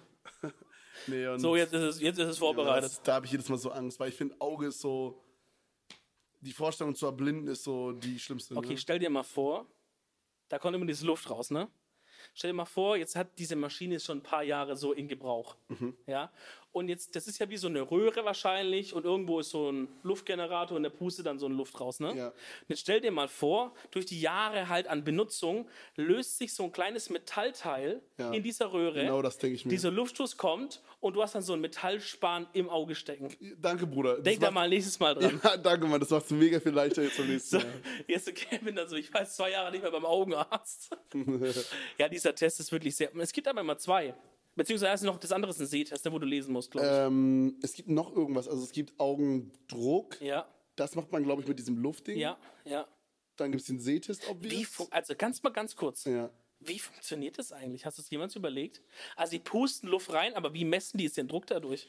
Nee, und so jetzt ist es, jetzt ist es ja, vorbereitet. das, da habe ich jedes Mal so Angst, weil ich finde, Auge ist so. Die Vorstellung zu erblinden ist so die schlimmste. Okay, Ne? stell dir mal vor, da kommt immer diese Luft raus, ne? Stell dir mal vor, jetzt hat diese Maschine schon ein paar Jahre so in Gebrauch. Mhm. Ja? Und jetzt, das ist ja wie so eine Röhre wahrscheinlich und irgendwo ist so ein Luftgenerator und der pustet dann so eine Luft raus, ne? Ja. Und jetzt stell dir mal vor, durch die Jahre halt an Benutzung löst sich so ein kleines Metallteil Ja. in dieser Röhre. Genau das denke ich mir. Dieser Luftstoß kommt und du hast dann so ein Metallspan im Auge stecken. Danke, Bruder. Das Denk da macht- mal nächstes Mal dran. Ja, danke, Mann. Das macht es mega viel leichter jetzt beim nächsten So, Mal. jetzt so Kevin dann so, ich war jetzt zwei Jahre nicht mehr beim Augenarzt. Ja, dieser Test ist wirklich sehr. Es gibt aber immer zwei. Beziehungsweise ist noch das andere ist ein Sehtest, ne, wo du lesen musst, glaube ich. ähm, es gibt noch irgendwas. Also es gibt Augendruck. Ja, Das macht man, glaube ich, mit diesem Luftding. ja, ja. Dann gibt es den Sehtest, obvious. Wie fun- also ganz mal ganz kurz. Ja. Wie funktioniert das eigentlich? Hast du es jemals überlegt? Also die pusten Luft rein, aber wie messen die jetzt den Druck dadurch?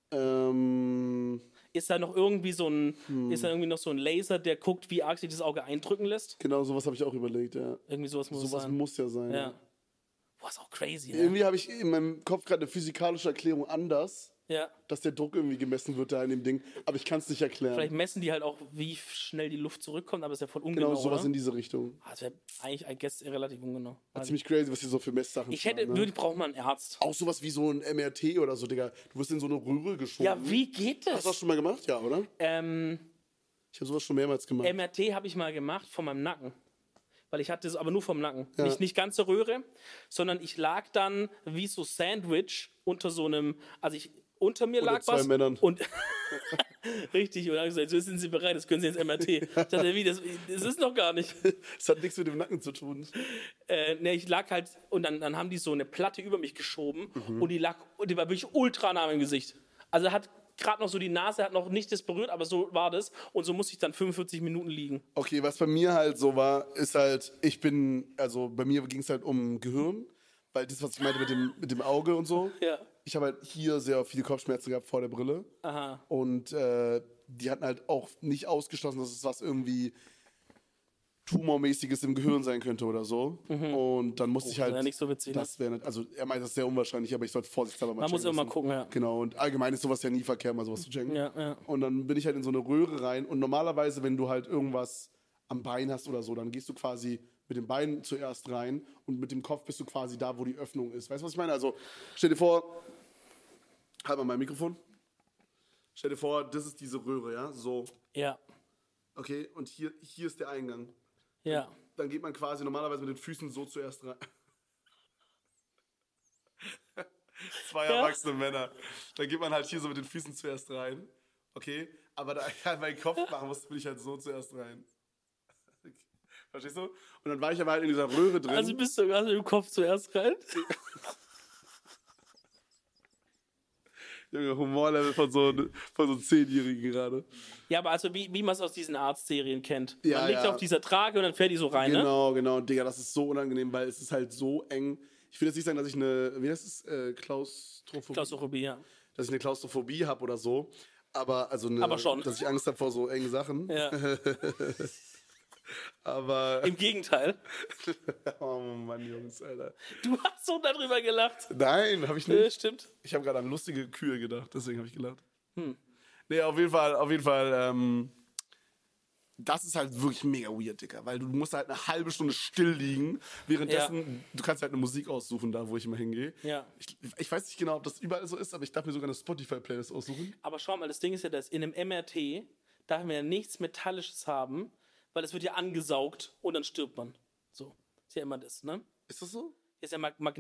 Ähm, Ist da noch irgendwie so ein, Hm. ist da irgendwie noch so ein Laser, der guckt, wie arg sich das Auge eindrücken lässt? genau, sowas habe ich auch überlegt, ja. Irgendwie sowas muss es Sowas sein. muss ja sein. Ja. Boah, ist auch crazy, ne? Irgendwie habe ich in meinem Kopf gerade eine physikalische Erklärung anders, Ja. dass der Druck irgendwie gemessen wird da in dem Ding. Aber ich kann es nicht erklären. Vielleicht messen die halt auch, wie schnell die Luft zurückkommt, aber ist ja voll ungenau, genau, sowas oder? in diese Richtung. Ah, das wäre eigentlich, I guess, relativ ungenau. Also, Ziemlich crazy, was hier so für Messsachen ich hätte, fahren, ne? würde, braucht man einen Arzt. Auch sowas wie so ein M R T oder so, Digga. Du wirst in so eine Röhre geschoben. Ja, wie geht Hast du das das? schon mal gemacht? Ja, oder? Ähm, Ich habe sowas schon mehrmals gemacht. M R T habe ich mal gemacht von meinem Nacken. Weil ich hatte es aber nur vom Nacken. Ja. Nicht, nicht ganze Röhre, sondern ich lag dann wie so Sandwich unter so einem, also ich, unter mir Unter lag zwei was. Männern. Und Richtig, und dann habe ich gesagt, so sind Sie bereit, das können Sie ins M R T. Ich dachte, wie, das, das ist noch gar nicht. Das hat nichts mit dem Nacken zu tun. Äh, ne, ich lag halt, und dann, dann haben die so eine Platte über mich geschoben Mhm. und die lag, und die war wirklich ultra nah im Gesicht. Also hat gerade noch so die Nase, hat noch nicht das berührt, aber so war das. Und so musste ich dann fünfundvierzig Minuten liegen. Okay, was bei mir halt so war, ist halt, ich bin, also bei mir ging es halt um Gehirn, weil das, was ich meinte mit dem, mit dem Auge und so. Ja. Ich habe halt hier sehr viele Kopfschmerzen gehabt vor der Brille. Aha. Und äh, die hatten halt auch nicht ausgeschlossen, dass es was irgendwie Tumormäßiges im Gehirn sein könnte oder so. Mhm. Und dann musste Oh, ich halt. wär nicht so witzig, ne? Das wäre, also er meint, das ist sehr unwahrscheinlich, aber ich sollte vorsichtshalber mal Man muss checken immer lassen. gucken, ja. Genau, und allgemein ist sowas ja nie verkehrt, mal sowas zu checken. Ja, ja. Und dann bin ich halt in so eine Röhre rein. Und normalerweise, wenn du halt irgendwas am Bein hast oder so, dann gehst du quasi mit dem Bein zuerst rein und mit dem Kopf bist du quasi da, wo die Öffnung ist. Weißt du, was ich meine? Also stell dir vor, halt mal mein Mikrofon. Stell dir vor, das ist diese Röhre, ja? So. Ja. Okay, und hier, hier ist der Eingang. Ja. Dann geht man quasi normalerweise mit den Füßen so zuerst rein. Zwei Ja. erwachsene Männer. Dann geht man halt hier so mit den Füßen zuerst rein. Okay, aber da ich halt meinen Kopf machen musste, bin ich halt so zuerst rein. Verstehst du? Und dann war ich aber halt in dieser Röhre drin. Also bist du gerade im Kopf zuerst rein? Junge, Humorlevel von so, von so einem Zehnjährigen gerade. Ja, aber also wie, wie man es aus diesen Arztserien kennt. Ja, Man liegt ja. auf dieser Trage und dann fährt die so rein, ne? Genau, genau. Digga, das ist so unangenehm, weil es ist halt so eng. Ich will jetzt nicht sagen, dass ich eine, wie heißt es, äh, Klaustrophobie, Klaustrophobie, ja. dass ich eine Klaustrophobie habe oder so. Aber, also eine, Aber schon. dass ich Angst habe vor so engen Sachen. Ja. Aber, Im Gegenteil. oh Mann, Jungs, Alter. Du hast so darüber gelacht. Nein, habe ich Nee, nicht. stimmt. Ich habe gerade an lustige Kühe gedacht, deswegen habe ich gelacht. Hm. Nee, auf jeden Fall, auf jeden Fall, ähm, das ist halt wirklich mega weird, Digga, weil du musst halt eine halbe Stunde still liegen, währenddessen, du kannst halt eine Musik aussuchen, da wo ich immer hingehe. Ja. Ich, ich weiß nicht genau, ob das überall so ist, aber ich darf mir sogar eine Spotify-Playlist aussuchen. Aber schau mal, das Ding ist ja, dass in einem M R T darf man ja nichts Metallisches haben, weil es wird ja angesaugt und dann stirbt man. So. Ist ja immer das, ne? Ist das so? Ist ja Mag-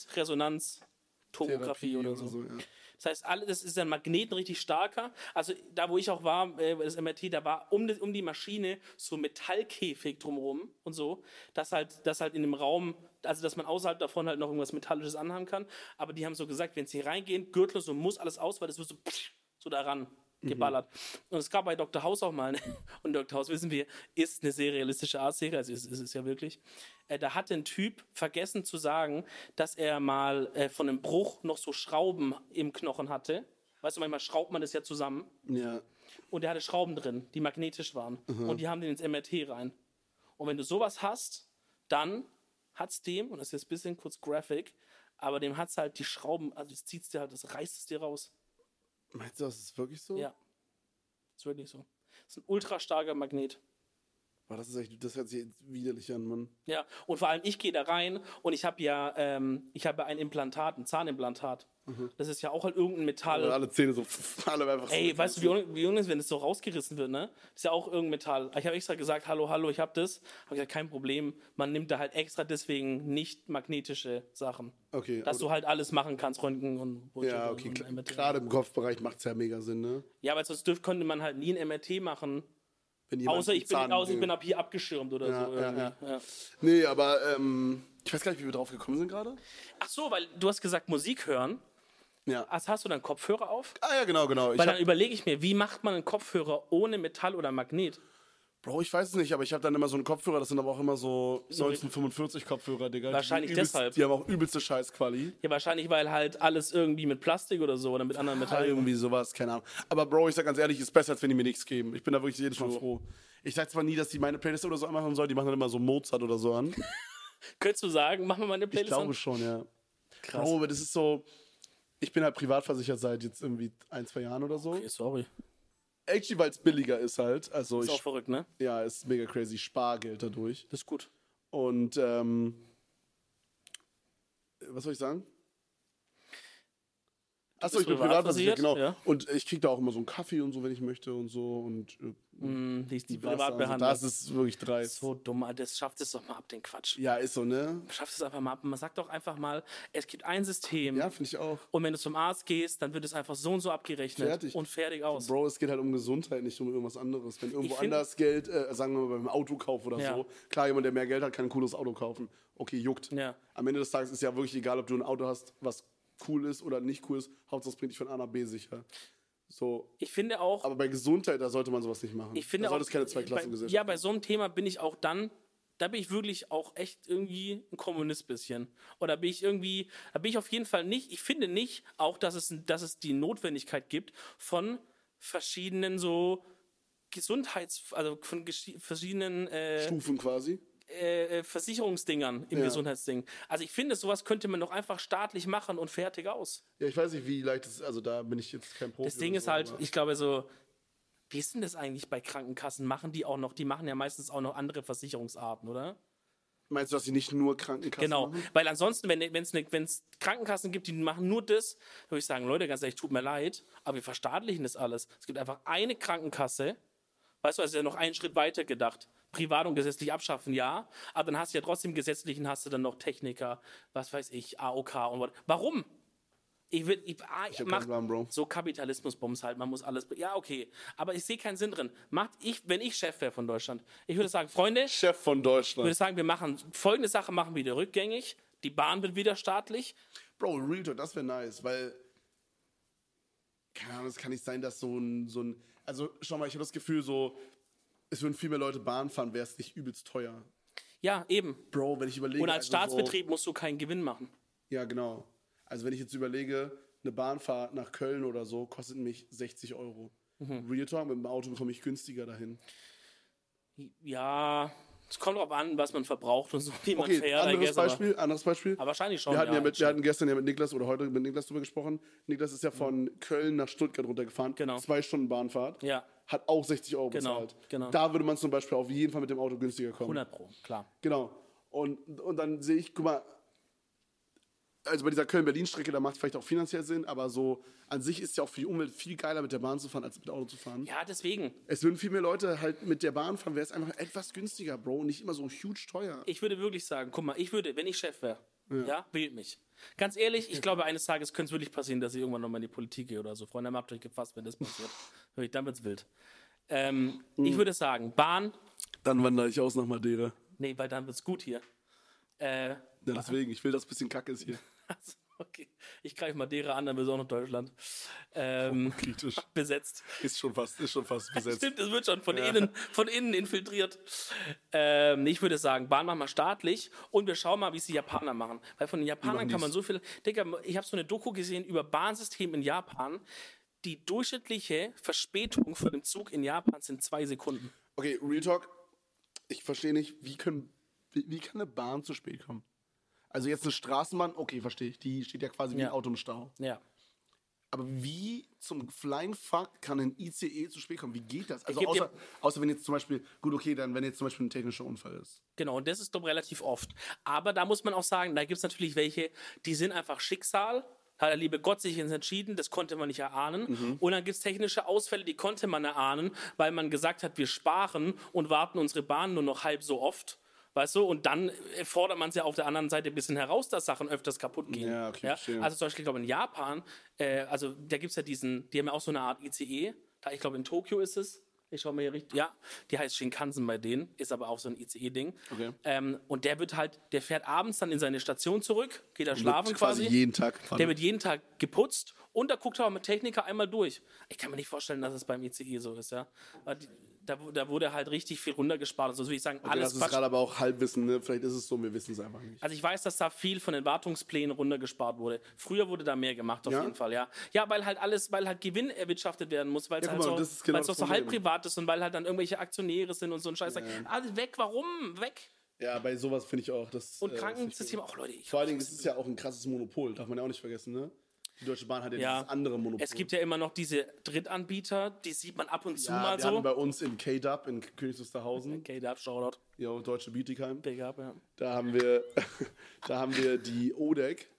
Magnetresonanz-Tomographie Therapie oder so. ja. Das heißt, alle, das ist ein Magnet ein richtig starker. Also da, wo ich auch war, äh, das M R T, da war um, das, um die Maschine so Metallkäfig drumherum und so, dass halt, dass halt in dem Raum, also dass man außerhalb davon halt noch irgendwas Metallisches anhaben kann. Aber die haben so gesagt, wenn sie reingehen, Gürtel, so muss alles aus, weil das wird so, so daran geballert. Und es gab bei Doktor House auch mal, und Doktor House, wissen wir, ist eine sehr realistische Art-Serie, also ist, ist es ja wirklich. Äh, da hat ein Typ vergessen zu sagen, dass er mal äh, von einem Bruch noch so Schrauben im Knochen hatte. Weißt du, manchmal schraubt man das ja zusammen. Ja. Und der hatte Schrauben drin, die magnetisch waren. Und die haben den ins M R T rein. Und wenn du sowas hast, dann hat's dem, und das ist jetzt ein bisschen kurz graphic, aber dem hat's halt die Schrauben, also das zieht's dir halt, das reißt es dir raus. Meinst du, das ist wirklich so? Ja. Ist wirklich so. Das ist ein ultra starker Magnet. Boah, das ist echt, das hört sich jetzt widerlich an, Mann. Ja, und vor allem ich gehe da rein und ich habe ja, ähm, ich habe ein Implantat, ein Zahnimplantat. Das ist ja auch halt irgendein Metall. Aber alle Zähne so, alle einfach Ey, so. weißt du, wie un- wie unangenehm, wenn es so rausgerissen wird, ne? Das ist ja auch irgendein Metall. Ich habe extra gesagt, hallo, hallo, ich habe das. Habe gesagt, kein Problem. Man nimmt da halt extra deswegen nicht magnetische Sachen. Okay, Dass aber- du halt alles machen kannst, Röntgen und Bullshit Ja, und- okay, und klar, M R T. gerade im Kopfbereich macht es ja mega Sinn, ne? Ja, aber sonst dürf, könnte man halt nie ein M R T machen, Wenn jemand außer ich, bin, Zahn- außer ich bin ab hier abgeschirmt oder Ja, so. ja, irgendwie. ja. Ja. Nee, aber ähm, ich weiß gar nicht, wie wir drauf gekommen sind gerade. Ach so, weil du hast gesagt, Musik hören. Ja. Also hast du dann Kopfhörer auf? Ah ja, genau, genau. Ich Weil hab, dann überlege ich mir, wie macht man einen Kopfhörer ohne Metall oder Magnet? Bro, ich weiß es nicht, aber ich habe dann immer so einen Kopfhörer, das sind aber auch immer so neunzehnhundertfünfundvierzig Kopfhörer, Digga. Wahrscheinlich die übelst, deshalb. Die haben auch übelste Scheißquali. Ja, wahrscheinlich, weil halt alles irgendwie mit Plastik oder so oder mit anderen Ja, Metallen. irgendwie sowas, keine Ahnung. Aber Bro, ich sag ganz ehrlich, ist besser, als wenn die mir nichts geben. Ich bin da wirklich jedes Mal froh. Ich sag zwar nie, dass die meine Playlist oder so anmachen sollen, die machen dann immer so Mozart oder so an. Könntest du sagen, machen wir mal eine Ich Playlist glaube an? schon, ja. Krass. Bro, aber das ist so, ich bin halt privat versichert seit jetzt irgendwie ein, zwei Jahren oder so. Okay, sorry. Actually, weil es billiger ist halt. Also Ist auch ich, verrückt, ne? ja, ist mega crazy. Spargeld dadurch. Das ist gut. Und ähm, was soll ich sagen? Achso, ich bin privat versichert, genau. Ja. Und ich krieg da auch immer so einen Kaffee und so, wenn ich möchte und so. Und äh, mm, die, die Wasser Privatbehandlung. So. Das ist wirklich dreist. So dumm, Alter. Das schafft es doch mal ab, den Quatsch. Ja, ist so, ne? Schafft es einfach mal ab. Man sagt doch einfach mal, es gibt ein System. Ja, finde ich auch. Und wenn du zum Arzt gehst, dann wird es einfach so und so abgerechnet. Fertig. Und fertig aus. Bro, es geht halt um Gesundheit, nicht um irgendwas anderes. Wenn irgendwo anders Geld, äh, sagen wir mal beim Autokauf oder ja. so, klar, jemand, der mehr Geld hat, kann ein cooles Auto kaufen. Okay, juckt. Ja. Am Ende des Tages ist ja wirklich egal, ob du ein Auto hast, was cool ist oder nicht cool ist. Hauptsache es bringt dich von A nach B sicher. So. Ich finde auch. Aber bei Gesundheit, da sollte man sowas nicht machen. Ich finde da sollte auch, es keine Zweiklassengesellschaft. Ja, bei so einem Thema bin ich auch dann, da bin ich wirklich auch echt irgendwie ein Kommunist bisschen. Oder bin ich irgendwie, da bin ich auf jeden Fall nicht, ich finde nicht auch, dass es, dass es die Notwendigkeit gibt von verschiedenen so Gesundheits-, also von verschiedenen äh, Stufen quasi. Äh, Versicherungsdingern im ja. Gesundheitsding. Also ich finde, sowas könnte man doch einfach staatlich machen und fertig aus. Ja, ich weiß nicht, wie leicht das ist, also da bin ich jetzt kein Profi. Das Ding ist so, halt, ich glaube so, wie ist denn das eigentlich bei Krankenkassen? Machen die auch noch, die machen ja meistens auch noch andere Versicherungsarten, oder? Meinst du, dass sie nicht nur Krankenkassen genau. machen? Genau, weil ansonsten, wenn es ne, Krankenkassen gibt, die machen nur das, würde ich sagen, Leute, ganz ehrlich, tut mir leid, aber wir verstaatlichen das alles. Es gibt einfach eine Krankenkasse, weißt du, also ja noch einen Schritt weiter gedacht. Privat und gesetzlich abschaffen, ja, aber dann hast du ja trotzdem gesetzlichen, hast du dann noch Techniker, was weiß ich, A O K und was. Warum? Ich will, ich, ah, ich mach, Plan, Bro. So Kapitalismusbums halt, man muss alles, ja, okay, aber ich sehe keinen Sinn drin. Macht ich, wenn ich Chef wäre von Deutschland, ich würde sagen, Freunde, Chef von Deutschland. Ich würde sagen, wir machen, folgende Sache machen wir wieder rückgängig, die Bahn wird wieder staatlich. Bro, Real Talk, das wäre nice, weil, keine Ahnung, es kann nicht sein, dass so ein, so ein, also schau mal, ich habe das Gefühl so, es würden viel mehr Leute Bahn fahren, wäre es nicht übelst teuer. Ja, eben. Bro, wenn ich überlege... Und als also Staatsbetrieb so, musst du keinen Gewinn machen. Ja, genau. Also wenn ich jetzt überlege, eine Bahnfahrt nach Köln oder so kostet mich sechzig Euro. Mhm. Real Talk, mit dem Auto bekomme ich günstiger dahin. Ja, es kommt drauf an, was man verbraucht und so, wie man okay, fährt. Anderes guess, Beispiel, aber, anderes Beispiel. Aber wahrscheinlich schon, wir hatten, ja ja, mit, wir hatten gestern ja mit Niklas oder heute mit Niklas drüber gesprochen. Niklas ist ja von mhm. Köln nach Stuttgart runtergefahren. Genau. Zwei Stunden Bahnfahrt. Ja. Hat auch sechzig Euro genau, bezahlt. Genau. Da würde man zum Beispiel auf jeden Fall mit dem Auto günstiger kommen. hundert Pro, klar. Genau. Und, und dann sehe ich, guck mal, also bei dieser Köln-Berlin-Strecke, da macht es vielleicht auch finanziell Sinn, aber so an sich ist ja auch für die Umwelt viel geiler, mit der Bahn zu fahren, als mit dem Auto zu fahren. Ja, deswegen. Es würden viel mehr Leute halt mit der Bahn fahren, wäre es einfach etwas günstiger, Bro, und nicht immer so huge teuer. Ich würde wirklich sagen, guck mal, ich würde, wenn ich Chef wäre, ja. ja, wählt mich. Ganz ehrlich, ich glaube, eines Tages könnte es wirklich passieren, dass ich irgendwann nochmal in die Politik gehe oder so. Freunde, habt euch gefasst, wenn das passiert. Dann wird's wild. Ähm, mhm. Ich würde sagen, Bahn. Dann wandere ich aus nach Madeira. Nee, weil dann wird's gut hier. Äh, ja, deswegen, ich will, dass ein bisschen Kacke ist hier. Okay, ich greife Madeira an, dann wird es auch noch Deutschland ähm, oh, kritisch. besetzt. Ist schon fast, ist schon fast besetzt. Stimmt, es wird schon von, ja. innen, von innen infiltriert. Ähm, ich würde sagen, Bahn machen wir staatlich und wir schauen mal, wie es die Japaner machen. Weil von den Japanern kann man so viel... Digga, ich habe so eine Doku gesehen über Bahnsystem in Japan. Die durchschnittliche Verspätung von dem Zug in Japan sind zwei Sekunden. Okay, Real Talk. Ich verstehe nicht, wie, können, wie, wie kann eine Bahn zu spät kommen? Also jetzt eine Straßenbahn, okay, verstehe ich. Die steht ja quasi wie ja. ein Auto im Stau. Ja. Aber wie zum Flying Fuck kann ein I C E zu spät kommen? Wie geht das? Also außer, außer wenn jetzt zum Beispiel, gut, okay, dann wenn jetzt zum Beispiel ein technischer Unfall ist. Genau, und das ist doch relativ oft. Aber da muss man auch sagen, da gibt es natürlich welche, die sind einfach Schicksal. Hat der liebe Gott sich jetzt entschieden, das konnte man nicht erahnen. Mhm. Und dann gibt es technische Ausfälle, die konnte man erahnen, weil man gesagt hat, wir sparen und warten unsere Bahn nur noch halb so oft. Weißt du, und dann fordert man es ja auf der anderen Seite ein bisschen heraus, dass Sachen öfters kaputt gehen. Ja, okay, ja? Also zum Beispiel, ich glaube in Japan, äh, also da gibt es ja diesen, die haben ja auch so eine Art I C E, da, ich glaube in Tokio ist es, ich schaue mal hier richtig, ja, die heißt Shinkansen bei denen, ist aber auch so ein I C E-Ding. Okay. Ähm, und der wird halt, der fährt abends dann in seine Station zurück, geht da schlafen wird quasi. quasi jeden Tag gefahren. Der wird jeden Tag geputzt und da guckt er auch mit Techniker einmal durch. Ich kann mir nicht vorstellen, dass es beim I C E so ist, ja. Die, Da, da wurde halt richtig viel runtergespart. Also würde ich sagen, okay, alles das ist gerade aber auch Halbwissen, ne? Vielleicht ist es so, wir wissen es einfach nicht. Also ich weiß, dass da viel von den Wartungsplänen runtergespart wurde. Früher wurde da mehr gemacht, auf ja? jeden Fall, ja. Ja, weil halt alles, weil halt Gewinn erwirtschaftet werden muss, weil es ja, halt mal, so, genau weil's so halb privat ist und weil halt dann irgendwelche Aktionäre sind und so ein Scheiß. Ja. Alles weg, warum? Weg. Ja, bei sowas finde ich auch. Das, und äh, Krankensystem auch, Leute. Vor allen Dingen ist es ja auch ein krasses Monopol, darf man ja auch nicht vergessen, ne? Die Deutsche Bahn hat ja, ja dieses andere Monopol. Es gibt ja immer noch diese Drittanbieter, die sieht man ab und zu ja, mal wir so. Hatten bei uns in K-Dub in Königs Wusterhausen. K-Dub, Shoutout. Ja, Deutsche Bietigheim. Big up, ja. Da haben wir, da haben wir die O D E C.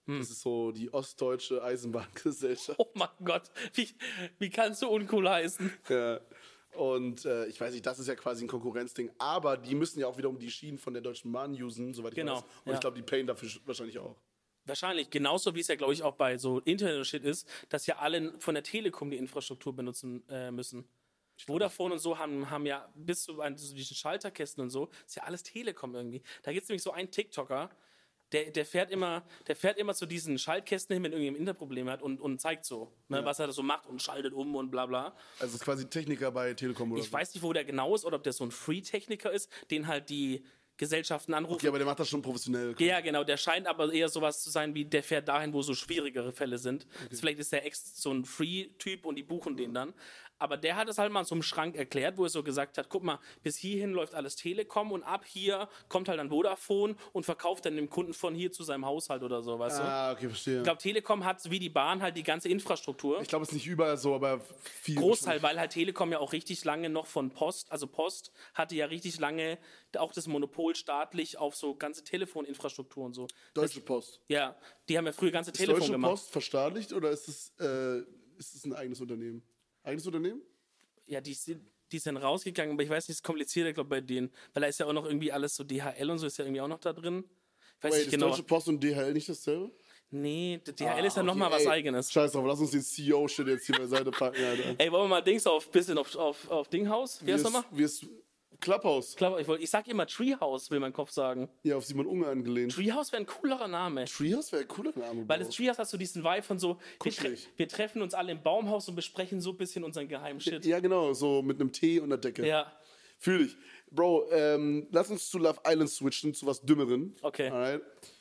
Das ist so die ostdeutsche Eisenbahngesellschaft. Oh mein Gott, wie, wie kannst du uncool heißen? Ja. Und äh, ich weiß nicht, das ist ja quasi ein Konkurrenzding, aber die müssen ja auch wiederum die Schienen von der Deutschen Bahn usen, soweit ich Genau, weiß. Und ja. ich glaube, die payen dafür wahrscheinlich auch. Wahrscheinlich, genauso wie es ja, glaube ich, auch bei so Internet-Shit ist, dass ja alle von der Telekom die Infrastruktur benutzen äh, müssen. Vodafone und so haben, haben ja bis zu so diesen Schalterkästen und so, ist ja alles Telekom irgendwie. Da gibt es nämlich so einen TikToker, der, der, fährt immer, der fährt immer zu diesen Schaltkästen hin, wenn irgendwie ein Interproblem hat und, und zeigt so, ne, Ja. was er da so macht und schaltet um und bla bla. Also ist quasi Techniker bei Telekom oder Ich so. weiß nicht, wo der genau ist oder ob der so ein Free-Techniker ist, den halt die Gesellschaften anrufen. Okay, aber der macht das schon professionell. Ja, genau, der scheint aber eher sowas zu sein, wie der fährt dahin, wo so schwierigere Fälle sind. Okay. Vielleicht ist der ex so ein Free-Typ und die buchen den dann. Aber der hat es halt mal in so einem Schrank erklärt, wo er so gesagt hat, guck mal, bis hierhin läuft alles Telekom und ab hier kommt halt dann Vodafone und verkauft dann dem Kunden von hier zu seinem Haushalt oder so, weißt du? Ah, okay, verstehe. Ich glaube, Telekom hat wie die Bahn halt die ganze Infrastruktur. Ich glaube, es ist nicht überall so, aber viel. Großteil, weil halt Telekom ja auch richtig lange noch von Post, also Post hatte ja richtig lange auch das Monopol staatlich auf so ganze Telefoninfrastruktur und so. Deutsche Post. Ja, die haben ja früher ganze Ist Telefon Deutsche gemacht. Post verstaatlicht oder ist es, äh, ist es ein eigenes Unternehmen? Eigenes Unternehmen? Ja, die sind, die sind rausgegangen, aber ich weiß nicht, es ist komplizierter, glaube ich, bei denen. Weil da ist ja auch noch irgendwie alles so D H L und so ist ja irgendwie auch noch da drin. Ich weiß Wait, nicht ist genau. Deutsche Post und D H L nicht dasselbe? Nee, D H L Ah, ist ja okay, nochmal was ey, eigenes. Scheiß drauf, lass uns den C E O-Shit jetzt hier beiseite packen, Alter. Ey, wollen wir mal Dings auf, bisschen auf, auf, auf Dinghaus? Wie heißt das nochmal? Wie ist Clubhouse? Klar, ich, wollt, ich sag immer Treehouse, will mein Kopf sagen. Ja, auf Simon Unge angelehnt. Treehouse wäre ein coolerer Name. Treehouse wäre ein cooler Name. Weil Bro. das Treehouse hast du diesen Vibe von so, wir, tre Kuschelig. wir treffen uns alle im Baumhaus und besprechen so ein bisschen unseren geheimen Shit. Ja, genau, so mit einem Tee und einer Decke. Ja, Fühl ich. Bro, ähm, lass uns zu Love Island switchen, zu was Dümmeren. Okay. Alright.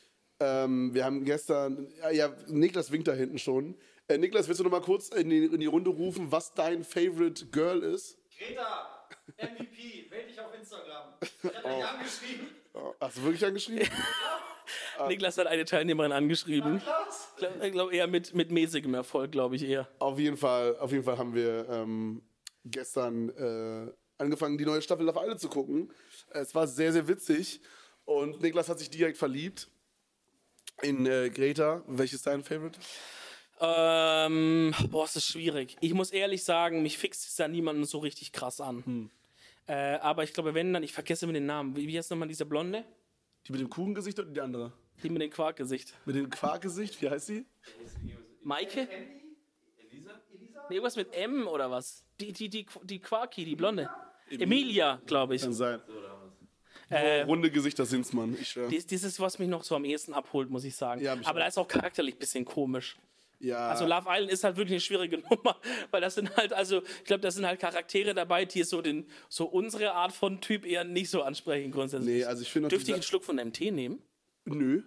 Ähm, wir haben gestern, ja, ja, Niklas winkt da hinten schon. Äh, Niklas, willst du noch mal kurz in die, in die Runde rufen, was dein Favorite Girl ist? Greta, M V P, wähl dich auf Instagram. Ich hab dich angeschrieben. Oh, hast du wirklich angeschrieben? Niklas hat eine Teilnehmerin angeschrieben. Klaus. Ich glaube glaub eher mit, mit mäßigem Erfolg, glaube ich eher. Auf jeden Fall, auf jeden Fall haben wir ähm, gestern äh, angefangen, die neue Staffel Love Island zu gucken. Es war sehr, sehr witzig und Niklas hat sich direkt verliebt in äh, Greta. Welches ist dein Favorite? Ähm, boah, es ist schwierig. Ich muss ehrlich sagen, mich fixt es da niemanden so richtig krass an. Hm. Äh, aber ich glaube, wenn dann, ich vergesse mir den Namen. Wie, wie heißt nochmal diese Blonde? Die mit dem Kugengesicht oder die andere? Die mit dem Quarkgesicht. Mit dem Quarkgesicht, wie heißt sie? Maike? Elisa? Elisa? Nee, irgendwas mit M oder was? Die, die, die, die Quarki, die Blonde. Emilia, glaube ich. Kann sein. Äh, Runde Gesichter sind's, Mann. Ich schwör. dies, dieses, was mich noch so am ehesten abholt, muss ich sagen. Ja, mich aber auch. da ist auch charakterlich ein bisschen komisch. Ja. Also Love Island ist halt wirklich eine schwierige Nummer, weil das sind halt, also ich glaube, das sind halt Charaktere dabei, die so den, so unsere Art von Typ eher nicht so ansprechen grundsätzlich. Nee, also ich finde auch Dürfte ich dieser- einen Schluck von deinem Tee nehmen? Nö.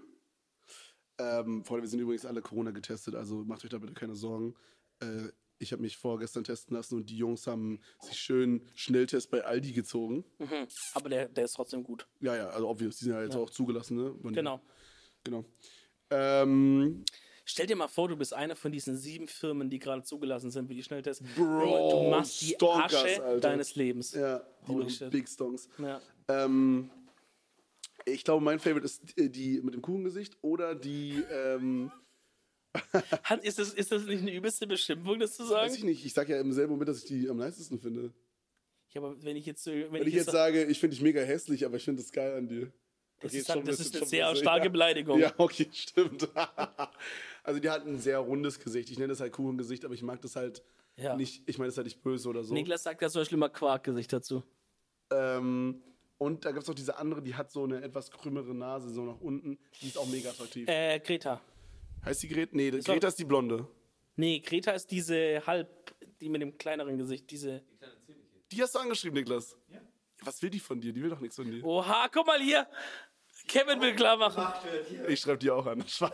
Ähm, Freunde, wir sind übrigens alle Corona getestet, also macht euch da bitte keine Sorgen. Äh, ich habe mich vorgestern testen lassen und die Jungs haben sich schön Schnelltest bei Aldi gezogen. Mhm. Aber der, der ist trotzdem gut. Ja, ja, also obvious, die sind ja jetzt auch zugelassen, ne? Man- Genau. Genau. Ähm, Stell dir mal vor, du bist einer von diesen sieben Firmen, die gerade zugelassen sind für die Schnelltests. Bro, du machst die Stonkers, Asche Alter. deines Lebens. ja, die Holy machen shit. Big Stongs. Ja. Ähm, ich glaube, mein Favorite ist die, die mit dem Kugengesicht oder die, ähm, Hat, ist, das, ist das nicht eine übelste Beschimpfung, das zu sagen? weiß ich nicht, ich sage ja im selben Moment, dass ich die am nicesten finde. Ja, aber wenn ich jetzt so. Wenn, Wenn ich jetzt sage, ich finde dich mega hässlich, aber ich finde das geil an dir. das Okay, ist, halt, schon- das ist ist eine schon sehr so, starke ja. Beleidigung. Ja, okay, stimmt. Also die hat ein sehr rundes Gesicht. Ich nenne das halt Kugengesicht, aber ich mag das halt Ja. nicht, ich meine das halt nicht böse oder so. Niklas sagt da so ein schlimmer Quarkgesicht dazu. Ähm, und da gibt es noch diese andere, die hat so eine etwas krümmere Nase, so nach unten. Die ist auch mega attraktiv. Äh, Greta. Heißt die Greta? Nee, war- Greta ist die Blonde. Nee, Greta ist diese halb, die mit dem kleineren Gesicht, diese. Die hast du angeschrieben, Niklas. Ja. Was will die von dir? Die will doch nichts von dir. Oha, guck mal hier! Kevin will klar machen. Ich schreibe die auch an. Spaß.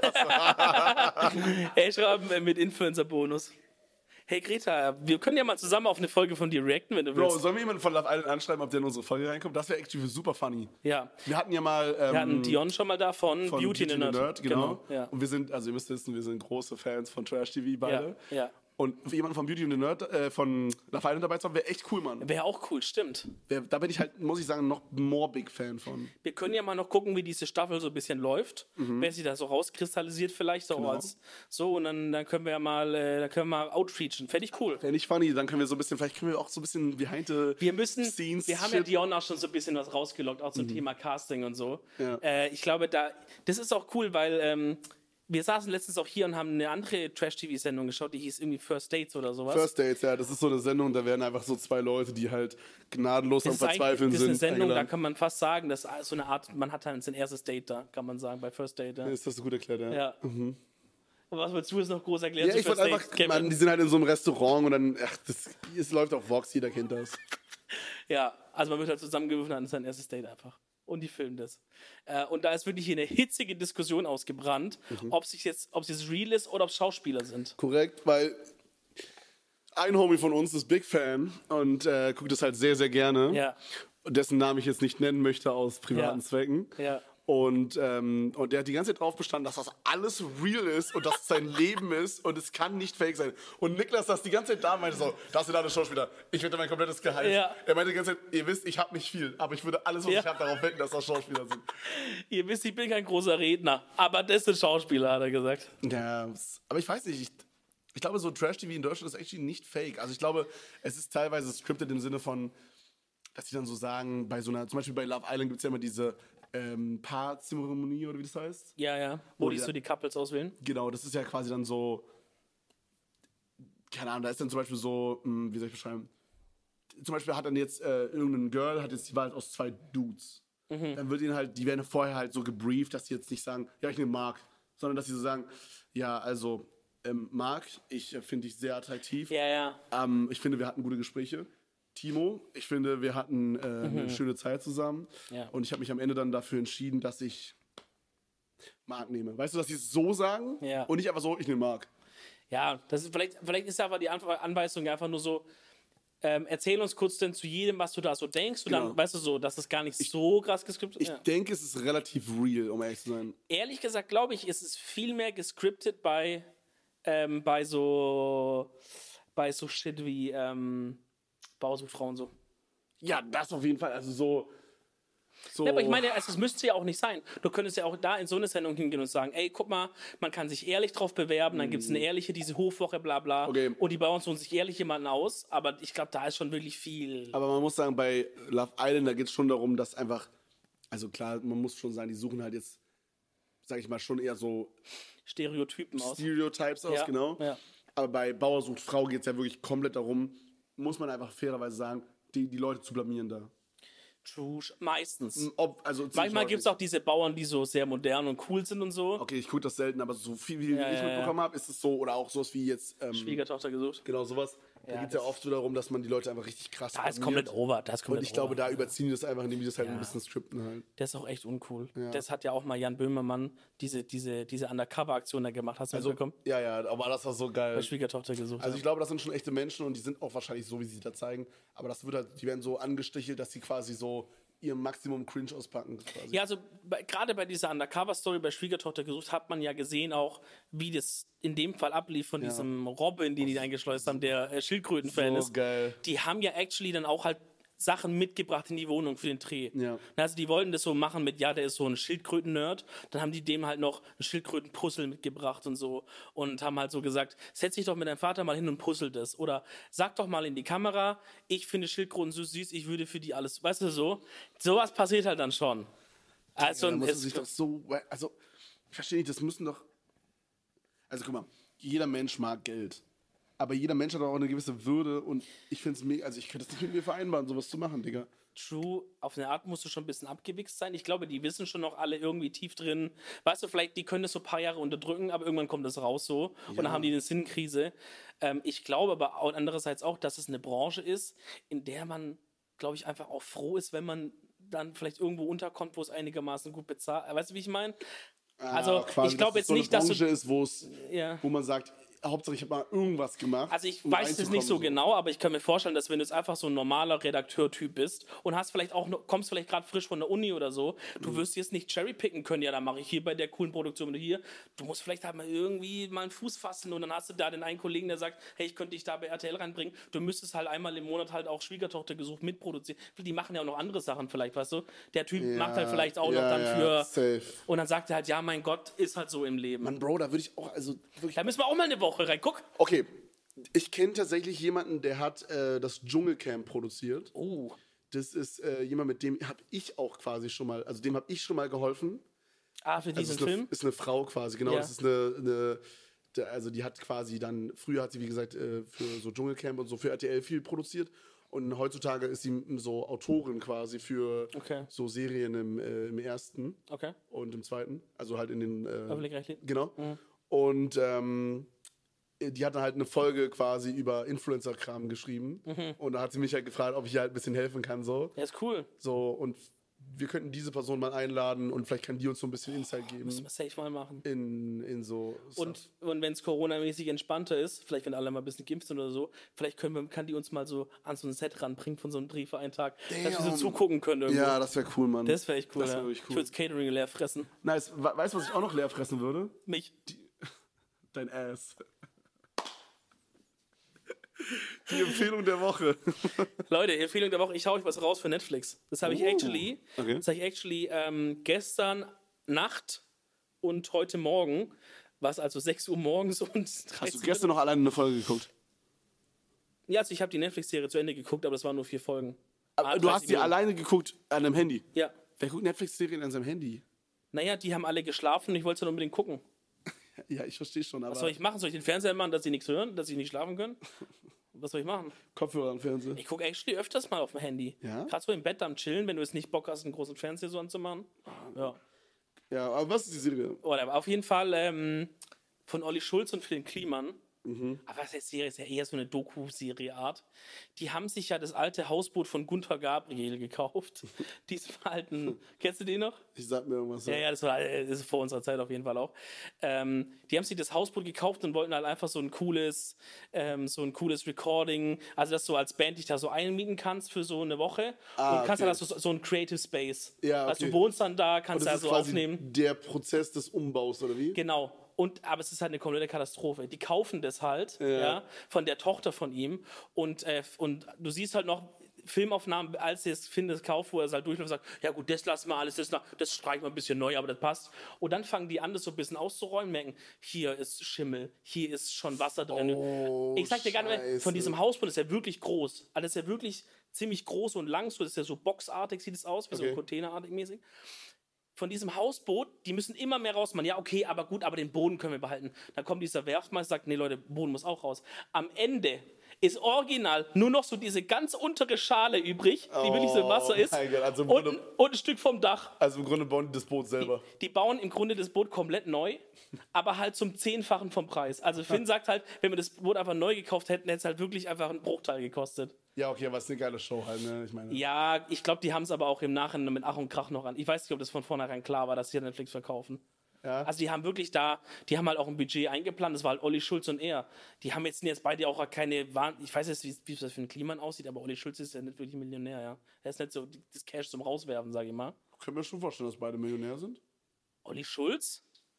Ey, schreiben äh, mit Influencer-Bonus. Hey Greta, wir können ja mal zusammen auf eine Folge von dir reacten, wenn du Bro, willst. sollen wir jemanden von Love Island anschreiben, ob der in unsere Folge reinkommt? Das wäre actually super funny. Ja. Wir hatten ja mal ähm, Wir hatten Dion schon mal da von, von Beauty in the Nerd. genau. Ja. Und wir sind, also ihr müsst wissen, wir sind große Fans von Trash T V beide. Ja, ja. Und jemand von Beauty and the Nerd, äh, von Love Island dabei zu haben, wäre echt cool, Mann. Wäre auch cool, stimmt. Wär, da bin ich halt, muss ich sagen, noch more big Fan von. Wir können ja mal noch gucken, wie diese Staffel so ein bisschen läuft. Mhm. Wer sich da so rauskristallisiert vielleicht so Genau. als so und dann, dann können wir ja mal, äh, dann können wir mal outreachen. Fände ich cool. Wäre nicht funny, dann können wir so ein bisschen, vielleicht können wir auch so ein bisschen behind the Wir müssen, scenes wir haben ja shit. Dion auch schon so ein bisschen was rausgelockt, auch zum Thema Casting und so. Ja. Äh, ich glaube, da, das ist auch cool, weil ähm, wir saßen letztens auch hier und haben eine andere Trash-T V-Sendung geschaut, die hieß irgendwie First Dates oder sowas. First Dates, ja, das ist so eine Sendung, da werden einfach so zwei Leute, die halt gnadenlos am das ist, eigentlich- Verzweifeln das ist eine sind. Sendung, da eingeladen. kann man fast sagen, dass so eine Art, man hat halt sein erstes Date da, kann man sagen, bei First Date. Ja. Ist das gut erklärt, ja. Ja. Und was willst du jetzt noch groß erklären? Ja, zu ich wollte First einfach, Dates, Kevin? man, die sind halt in so einem Restaurant und dann, ach, das, es läuft auf Vox, jeder kennt das. Ja, also man wird halt zusammengewürfelt und dann ist sein erstes Date einfach. Und die filmen das. Äh, und da ist wirklich hier eine hitzige Diskussion ausgebrannt, ob es jetzt, ob es jetzt real ist oder ob es Schauspieler sind. Korrekt, weil ein Homie von uns ist Big Fan und äh, guckt das halt sehr, sehr gerne. Ja. Dessen Namen ich jetzt nicht nennen möchte aus privaten Ja. Zwecken. Ja. Und, ähm, und der hat die ganze Zeit drauf bestanden, dass das alles real ist und dass es sein Leben ist und es kann nicht fake sein. Und Niklas das die ganze Zeit da meinte so, das sind alle Schauspieler, ich wette mein komplettes Gehalt. Ja. Er meinte die ganze Zeit, ihr wisst, ich habe nicht viel, aber ich würde alles, was Ja. ich habe, darauf wetten, dass das Schauspieler sind. Ihr wisst, ich bin kein großer Redner, aber das sind Schauspieler, hat er gesagt. Ja, aber ich weiß nicht, ich, ich glaube, so Trash-T V in Deutschland ist actually nicht fake. Also ich glaube, es ist teilweise scripted im Sinne von, dass sie dann so sagen, bei so einer, zum Beispiel bei Love Island gibt es ja immer diese ähm, Paarzeremonie oder wie das heißt. Ja, ja. Wo Oh, die ja. so die Couples auswählen. Genau, das ist ja quasi dann so, keine Ahnung, da ist dann zum Beispiel so, mh, wie soll ich beschreiben, zum Beispiel hat dann jetzt äh, irgendein Girl, hat jetzt die Wahl aus zwei Dudes. Dann wird ihnen halt, die werden vorher halt so gebrieft, dass sie jetzt nicht sagen, ja, ich nehme Mark, sondern dass sie so sagen, ja, also, ähm, Mark, ich äh, finde dich sehr attraktiv. Ja, ja. Ähm, ich finde, wir hatten gute Gespräche. Timo, ich finde, wir hatten äh, eine schöne Zeit zusammen. Ja. Und ich habe mich am Ende dann dafür entschieden, dass ich Mark nehme. Weißt du, dass sie es so sagen Ja. und nicht einfach so, ich nehme Mark. Ja, das ist, vielleicht, vielleicht ist aber die Anwe- Anweisung einfach nur so, ähm, erzähl uns kurz denn zu jedem, was du da so denkst. Und Genau. dann, weißt du so, dass das gar nicht so krass gescriptet Ich ist. Ja. denke, es ist relativ real, um ehrlich zu sein. Ehrlich gesagt, glaube ich, ist es viel mehr gescriptet bei, ähm, bei so bei so Shit wie ähm, Bausuchtfrau und so. Ja, das auf jeden Fall. Also so. so Ja, aber ich meine, also, es müsste ja auch nicht sein. Du könntest ja auch da in so eine Sendung hingehen und sagen, ey, guck mal, man kann sich ehrlich drauf bewerben, dann gibt es eine ehrliche, diese Hofwoche, bla bla. Okay. Und die bauen suchen sich ehrlich jemanden aus, aber ich glaube, da ist schon wirklich viel. aber man muss sagen, bei Love Island, da geht es schon darum, dass einfach. Also klar, man muss schon sagen, die suchen halt jetzt, sag ich mal, schon eher so Stereotypen aus. Stereotypes aus, Ja, genau. ja. Aber bei Bauer sucht Frau geht es ja wirklich komplett darum, muss man einfach fairerweise sagen, die, die Leute zu blamieren da. True. Meistens. Ob, also ziemlich Manchmal gibt es häufig. auch diese Bauern, die so sehr modern und cool sind und so. Okay, ich gucke das selten, aber so viel wie Ja, ich ja, mitbekommen habe, ist es so, oder auch sowas wie jetzt, ähm, Schwiegertochter gesucht. genau sowas. Da Ja, geht es ja das- oft so darum, dass man die Leute einfach richtig krass Da ist blamiert. komplett over. Da ist komplett Und ich glaube, over. da überziehen die das einfach, indem die das halt Ja. ein bisschen scripten halt. Der ist auch echt uncool. Das hat ja auch mal Jan Böhmermann, diese, diese, diese Undercover-Aktion da gemacht. Hast du Also, mitbekommen? ja, ja, aber das war so geil. Bei Schwiegertochter gesucht. Also ja. ich glaube, das sind schon echte Menschen und die sind auch wahrscheinlich so, wie sie da zeigen. Aber das wird halt, die werden so angestichelt, dass sie quasi so ihr Maximum Cringe auspacken. Quasi. Ja, also bei, gerade bei dieser Undercover-Story bei Schwiegertochter gesucht hat man ja gesehen auch, wie das in dem Fall ablief von diesem Robin, den die eingeschleust haben, der äh, Schildkröten-Fan So ist. geil. Die haben ja actually dann auch halt Sachen mitgebracht in die Wohnung für den Dreh. Ja. Also die wollten das so machen mit, ja, der ist so ein Schildkröten-Nerd. Dann haben die dem halt noch ein Schildkröten-Puzzle mitgebracht und so. Und haben halt so gesagt, setz dich doch mit deinem Vater mal hin und puzzle das. Oder sag doch mal in die Kamera, ich finde Schildkröten so süß, ich würde für die alles, weißt du so? Sowas passiert halt dann schon. Also, Ja, da muss man es, sich doch so, also ich verstehe nicht, das müssen doch, also guck mal, jeder Mensch mag Geld. Aber jeder Mensch hat auch eine gewisse Würde und ich finde es mega, also ich könnte das nicht mit mir vereinbaren, sowas zu machen, Digga. True, auf eine Art musst du schon ein bisschen abgewichst sein. Ich glaube, die wissen schon noch alle irgendwie tief drin. Weißt du, vielleicht, die können das so ein paar Jahre unterdrücken, aber irgendwann kommt das raus so. Und dann haben die eine Sinnkrise. Ähm, ich glaube aber auch, andererseits auch, dass es eine Branche ist, in der man, glaube ich, einfach auch froh ist, wenn man dann vielleicht irgendwo unterkommt, wo es einigermaßen gut bezahlt. Weißt du, wie ich meine? Also, Ah, quasi, ich glaube dass es jetzt so eine nicht, dass Branche du. ist, wo es, Ja. wo man sagt, Hauptsache ich habe mal irgendwas gemacht. Also ich um weiß es nicht so reinzukommen, genau, aber ich kann mir vorstellen, dass wenn du jetzt einfach so ein normaler Redakteur-Typ bist und hast vielleicht auch noch, kommst vielleicht gerade frisch von der Uni oder so, du Mhm. wirst jetzt nicht cherrypicken können, ja, dann mache ich hier bei der coolen Produktion oder hier. Du musst vielleicht halt mal irgendwie mal einen Fuß fassen und dann hast du da den einen Kollegen, der sagt, hey, ich könnte dich da bei R T L reinbringen. Du müsstest halt einmal im Monat halt auch Schwiegertochter gesucht mitproduzieren. Die machen ja auch noch andere Sachen vielleicht, weißt du? Der Typ Ja, macht halt vielleicht auch ja, noch dann ja, für... safe. Und dann sagt er halt, ja, mein Gott, ist halt so im Leben. Mann, Bro, da würde ich auch, also wirklich. Da müssen wir auch mal eine Woche rein. Guck. Okay, ich kenne tatsächlich jemanden, der hat äh, das Dschungelcamp produziert. Oh. Das ist äh, jemand, mit dem habe ich auch quasi schon mal, also dem habe ich schon mal geholfen. Ah, für Also diesen ist eine, Film? ist eine Frau quasi, genau. Ja. Das ist eine, eine der, also die hat quasi dann, früher hat sie wie gesagt äh, für so Dschungelcamp und so für R T L viel produziert und heutzutage ist sie so Autorin quasi für Okay. so Serien im, äh, im ersten Okay. und im zweiten, also halt in den, äh, Öffentlich-rechtlich. genau. Und ähm, die hat dann halt eine Folge quasi über Influencer-Kram geschrieben und da hat sie mich halt gefragt, ob ich ihr halt ein bisschen helfen kann so. Ja, ist cool. So, und wir könnten diese Person mal einladen und vielleicht kann die uns so ein bisschen Insight geben Müssen wir safe mal machen. in, in so Und, und wenn es Corona-mäßig entspannter ist, vielleicht wenn alle mal ein bisschen geimpft sind oder so, vielleicht können wir, kann die uns mal so an so ein Set ranbringen von so einem Dreh für einen Tag, dass wir so Damn. zugucken können irgendwo. Ja, das wäre cool, Mann. Das wäre echt cool. Das wär ja. wirklich Ich cool. würde das Catering leer fressen. Nice. We- Weißt du, was ich auch noch leer fressen würde? Mich. Dein Ass. Die Empfehlung der Woche. Leute, Empfehlung der Woche, ich hau euch was raus für Netflix. Das habe ich Oh, actually, okay. das habe ich actually ähm, gestern Nacht und heute Morgen, was also sechs Uhr morgens und dreizehn Hast du gestern noch alleine eine Folge geguckt? Ja, also ich habe die Netflix-Serie zu Ende geguckt, aber das waren nur vier Folgen. Aber Ah, du hast dreißig die Minuten. alleine geguckt an deinem Handy. Ja. Wer guckt Netflix-Serien an seinem Handy? Naja, die haben alle geschlafen und ich wollte es dann unbedingt gucken. Ja, ich verstehe schon, aber Was soll ich machen? Soll ich den Fernseher machen, dass sie nichts hören, dass sie nicht schlafen können? Was soll ich machen? Kopfhörer am Fernseher. Ich gucke actually öfters mal auf dem Handy. Ja? Gerade so im Bett am Chillen, wenn du jetzt nicht Bock hast, einen großen Fernseher so anzumachen. Ja. Ja, aber was ist die Serie? Whatever. Auf jeden Fall ähm, von Olli Schulz und Phil Kliman. Aber was heißt Serie? Ist ja eher so eine Doku-Serie-Art. Die haben sich ja das alte Hausboot von Gunther Gabriel gekauft. Diesem alten. Kennst du den noch? Ich sag mir irgendwas. Ja, ja, das war äh, das ist vor unserer Zeit auf jeden Fall auch. Ähm, die haben sich das Hausboot gekauft und wollten halt einfach so ein cooles, ähm, so ein cooles Recording, also dass du als Band dich da so einmieten kannst für so eine Woche Ah, und kannst okay. dann so, so ein Creative Space. Ja, Also okay. du wohnst dann da, Und kannst das da ist so quasi aufnehmen. der Prozess des Umbaus, oder wie? Genau. Und, aber es ist halt eine komplette Katastrophe. Die kaufen das halt, ja, von der Tochter von ihm. Und, äh, und du siehst halt noch Filmaufnahmen, als sie es findet, kauft, wo er es halt durchläuft und sagt, ja gut, das lassen wir alles, das, nach- das streichen wir ein bisschen neu, aber das passt. Und dann fangen die an, das so ein bisschen auszuräumen, merken, hier ist Schimmel, hier ist schon Wasser drin. Oh, ich sag dir gar nicht mehr, Scheiße. von diesem Hausboot ist ja wirklich groß. Also das ist ja wirklich ziemlich groß und lang, so das ist ja so boxartig, sieht es aus, wie so Okay. containerartig mäßig. Von diesem Hausboot, die müssen immer mehr raus. Man, ja, okay, aber gut, aber den Boden können wir behalten. Dann kommt dieser Werftmeister, sagt, nee, Leute, Boden muss auch raus. Am Ende ist original nur noch so diese ganz untere Schale übrig, die wirklich so im Wasser ist. mein Gott, also im und, Grunde- ein- und ein Stück vom Dach. Also im Grunde bauen die das Boot selber. Die bauen im Grunde das Boot komplett neu, aber halt zum Zehnfachen vom Preis. Also Finn sagt halt, wenn wir das Boot einfach neu gekauft hätten, hätte es halt wirklich einfach einen Bruchteil gekostet. Ja, okay, aber es ist eine geile Show halt, ne? Ich meine. Ja, ich glaube, die haben es aber auch im Nachhinein mit Ach und Krach noch an. Ich weiß nicht, ob das von vornherein klar war, dass sie Netflix verkaufen. Ja. Also die haben wirklich da, die haben halt auch ein Budget eingeplant, das war halt Olli Schulz und er. Die haben jetzt, sind jetzt beide auch keine, Wahn- ich weiß jetzt, wie, wie das für ein Kliman aussieht, aber Olli Schulz ist ja nicht wirklich Millionär, ja. Er ist nicht so das Cash zum Rauswerfen, sage ich mal. Können wir schon vorstellen, dass beide Millionär sind? Olli Schulz?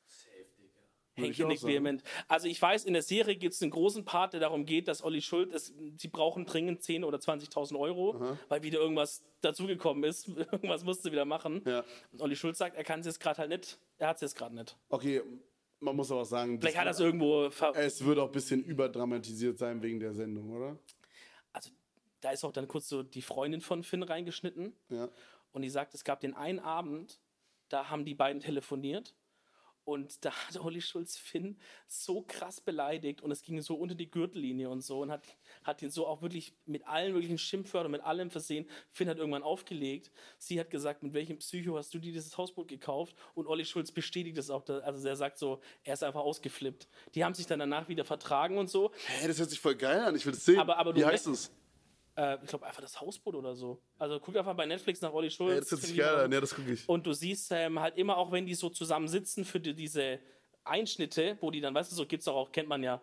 Würde ich Henke auch nickt sagen. vehement. Also ich weiß, in der Serie gibt es einen großen Part, der darum geht, dass Olli Schulz, es, sie brauchen dringend zehntausend oder zwanzigtausend Euro, weil wieder irgendwas dazugekommen ist. Irgendwas musste wieder machen. Ja. Und Olli Schulz sagt, er kann es jetzt gerade halt nicht. Er hat es jetzt gerade nicht. Okay, man muss aber auch sagen, Vielleicht das hat er es irgendwo... Ver es wird auch ein bisschen überdramatisiert sein wegen der Sendung, oder? also da ist auch dann kurz so die Freundin von Finn reingeschnitten. Ja. Und die sagt, es gab den einen Abend, da haben die beiden telefoniert. Und da hat Olli Schulz Finn so krass beleidigt und es ging so unter die Gürtellinie und so und hat, hat ihn so auch wirklich mit allen möglichen Schimpfwörtern, mit allem versehen. Finn hat irgendwann aufgelegt. Sie hat gesagt, mit welchem Psycho hast du dir dieses Hausboot gekauft? Und Olli Schulz bestätigt das auch. Da- Also er sagt so, er ist einfach ausgeflippt. Die haben sich dann danach wieder vertragen und so. Hä, das hört sich voll geil an, ich will das sehen. Aber- aber du Wie heißt merkst- es? Äh, ich glaube einfach das Hausboot oder so. Also guckt einfach bei Netflix nach Olli Schulz. Hey, das hört sich Finn geil Kliman. an, ja, das gucke ich. Und du siehst ähm, halt immer auch, wenn die so zusammen sitzen für die, diese Einschnitte, wo die dann, weißt du, so gibt's auch, auch, kennt man ja,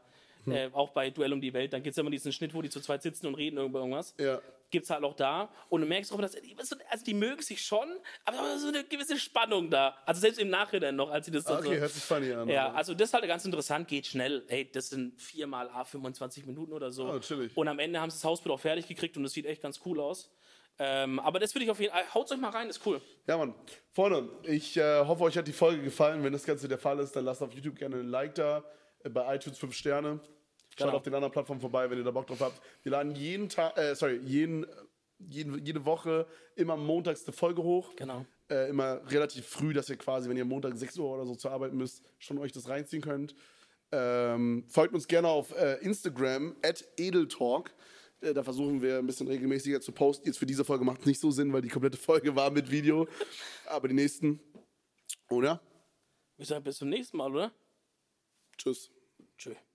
Hm. Äh, auch bei Duell um die Welt. Dann gibt es immer diesen Schnitt, wo die zu zweit sitzen und reden über irgendwas. Ja. Gibt es halt auch da. Und du merkst auch, dass also die mögen sich schon, aber da ist so eine gewisse Spannung da. Also selbst im Nachhinein noch, als sie das dann Okay, so... hört sich funny an. Ja, aber. also das ist halt ganz interessant, geht schnell. Ey, das sind viermal A fünfundzwanzig Minuten oder so. Oh, chillig. Und am Ende haben sie das Hausbild auch fertig gekriegt und das sieht echt ganz cool aus. Ähm, aber das würde ich auf jeden Fall... Haut euch mal rein, ist cool. Ja, Mann. Freunde, ich äh, hoffe, euch hat die Folge gefallen. Wenn das Ganze der Fall ist, dann lasst auf YouTube gerne ein Like da. Äh, bei iTunes fünf Sterne. Schaut Genau. auf den anderen Plattformen vorbei, wenn ihr da Bock drauf habt. Wir laden jeden Tag, äh, sorry, jeden, jeden, jede Woche immer montags eine Folge hoch. Genau. Äh, immer relativ früh, dass ihr quasi, wenn ihr Montag sechs Uhr oder so zur Arbeit müsst, schon euch das reinziehen könnt. Ähm, folgt uns gerne auf äh, Instagram, at edeltalk. Äh, da versuchen wir ein bisschen regelmäßiger zu posten. Jetzt für diese Folge macht es nicht so Sinn, weil die komplette Folge war mit Video. Aber die nächsten, oder? Ich sage bis zum nächsten Mal, oder? Tschüss. Tschüss.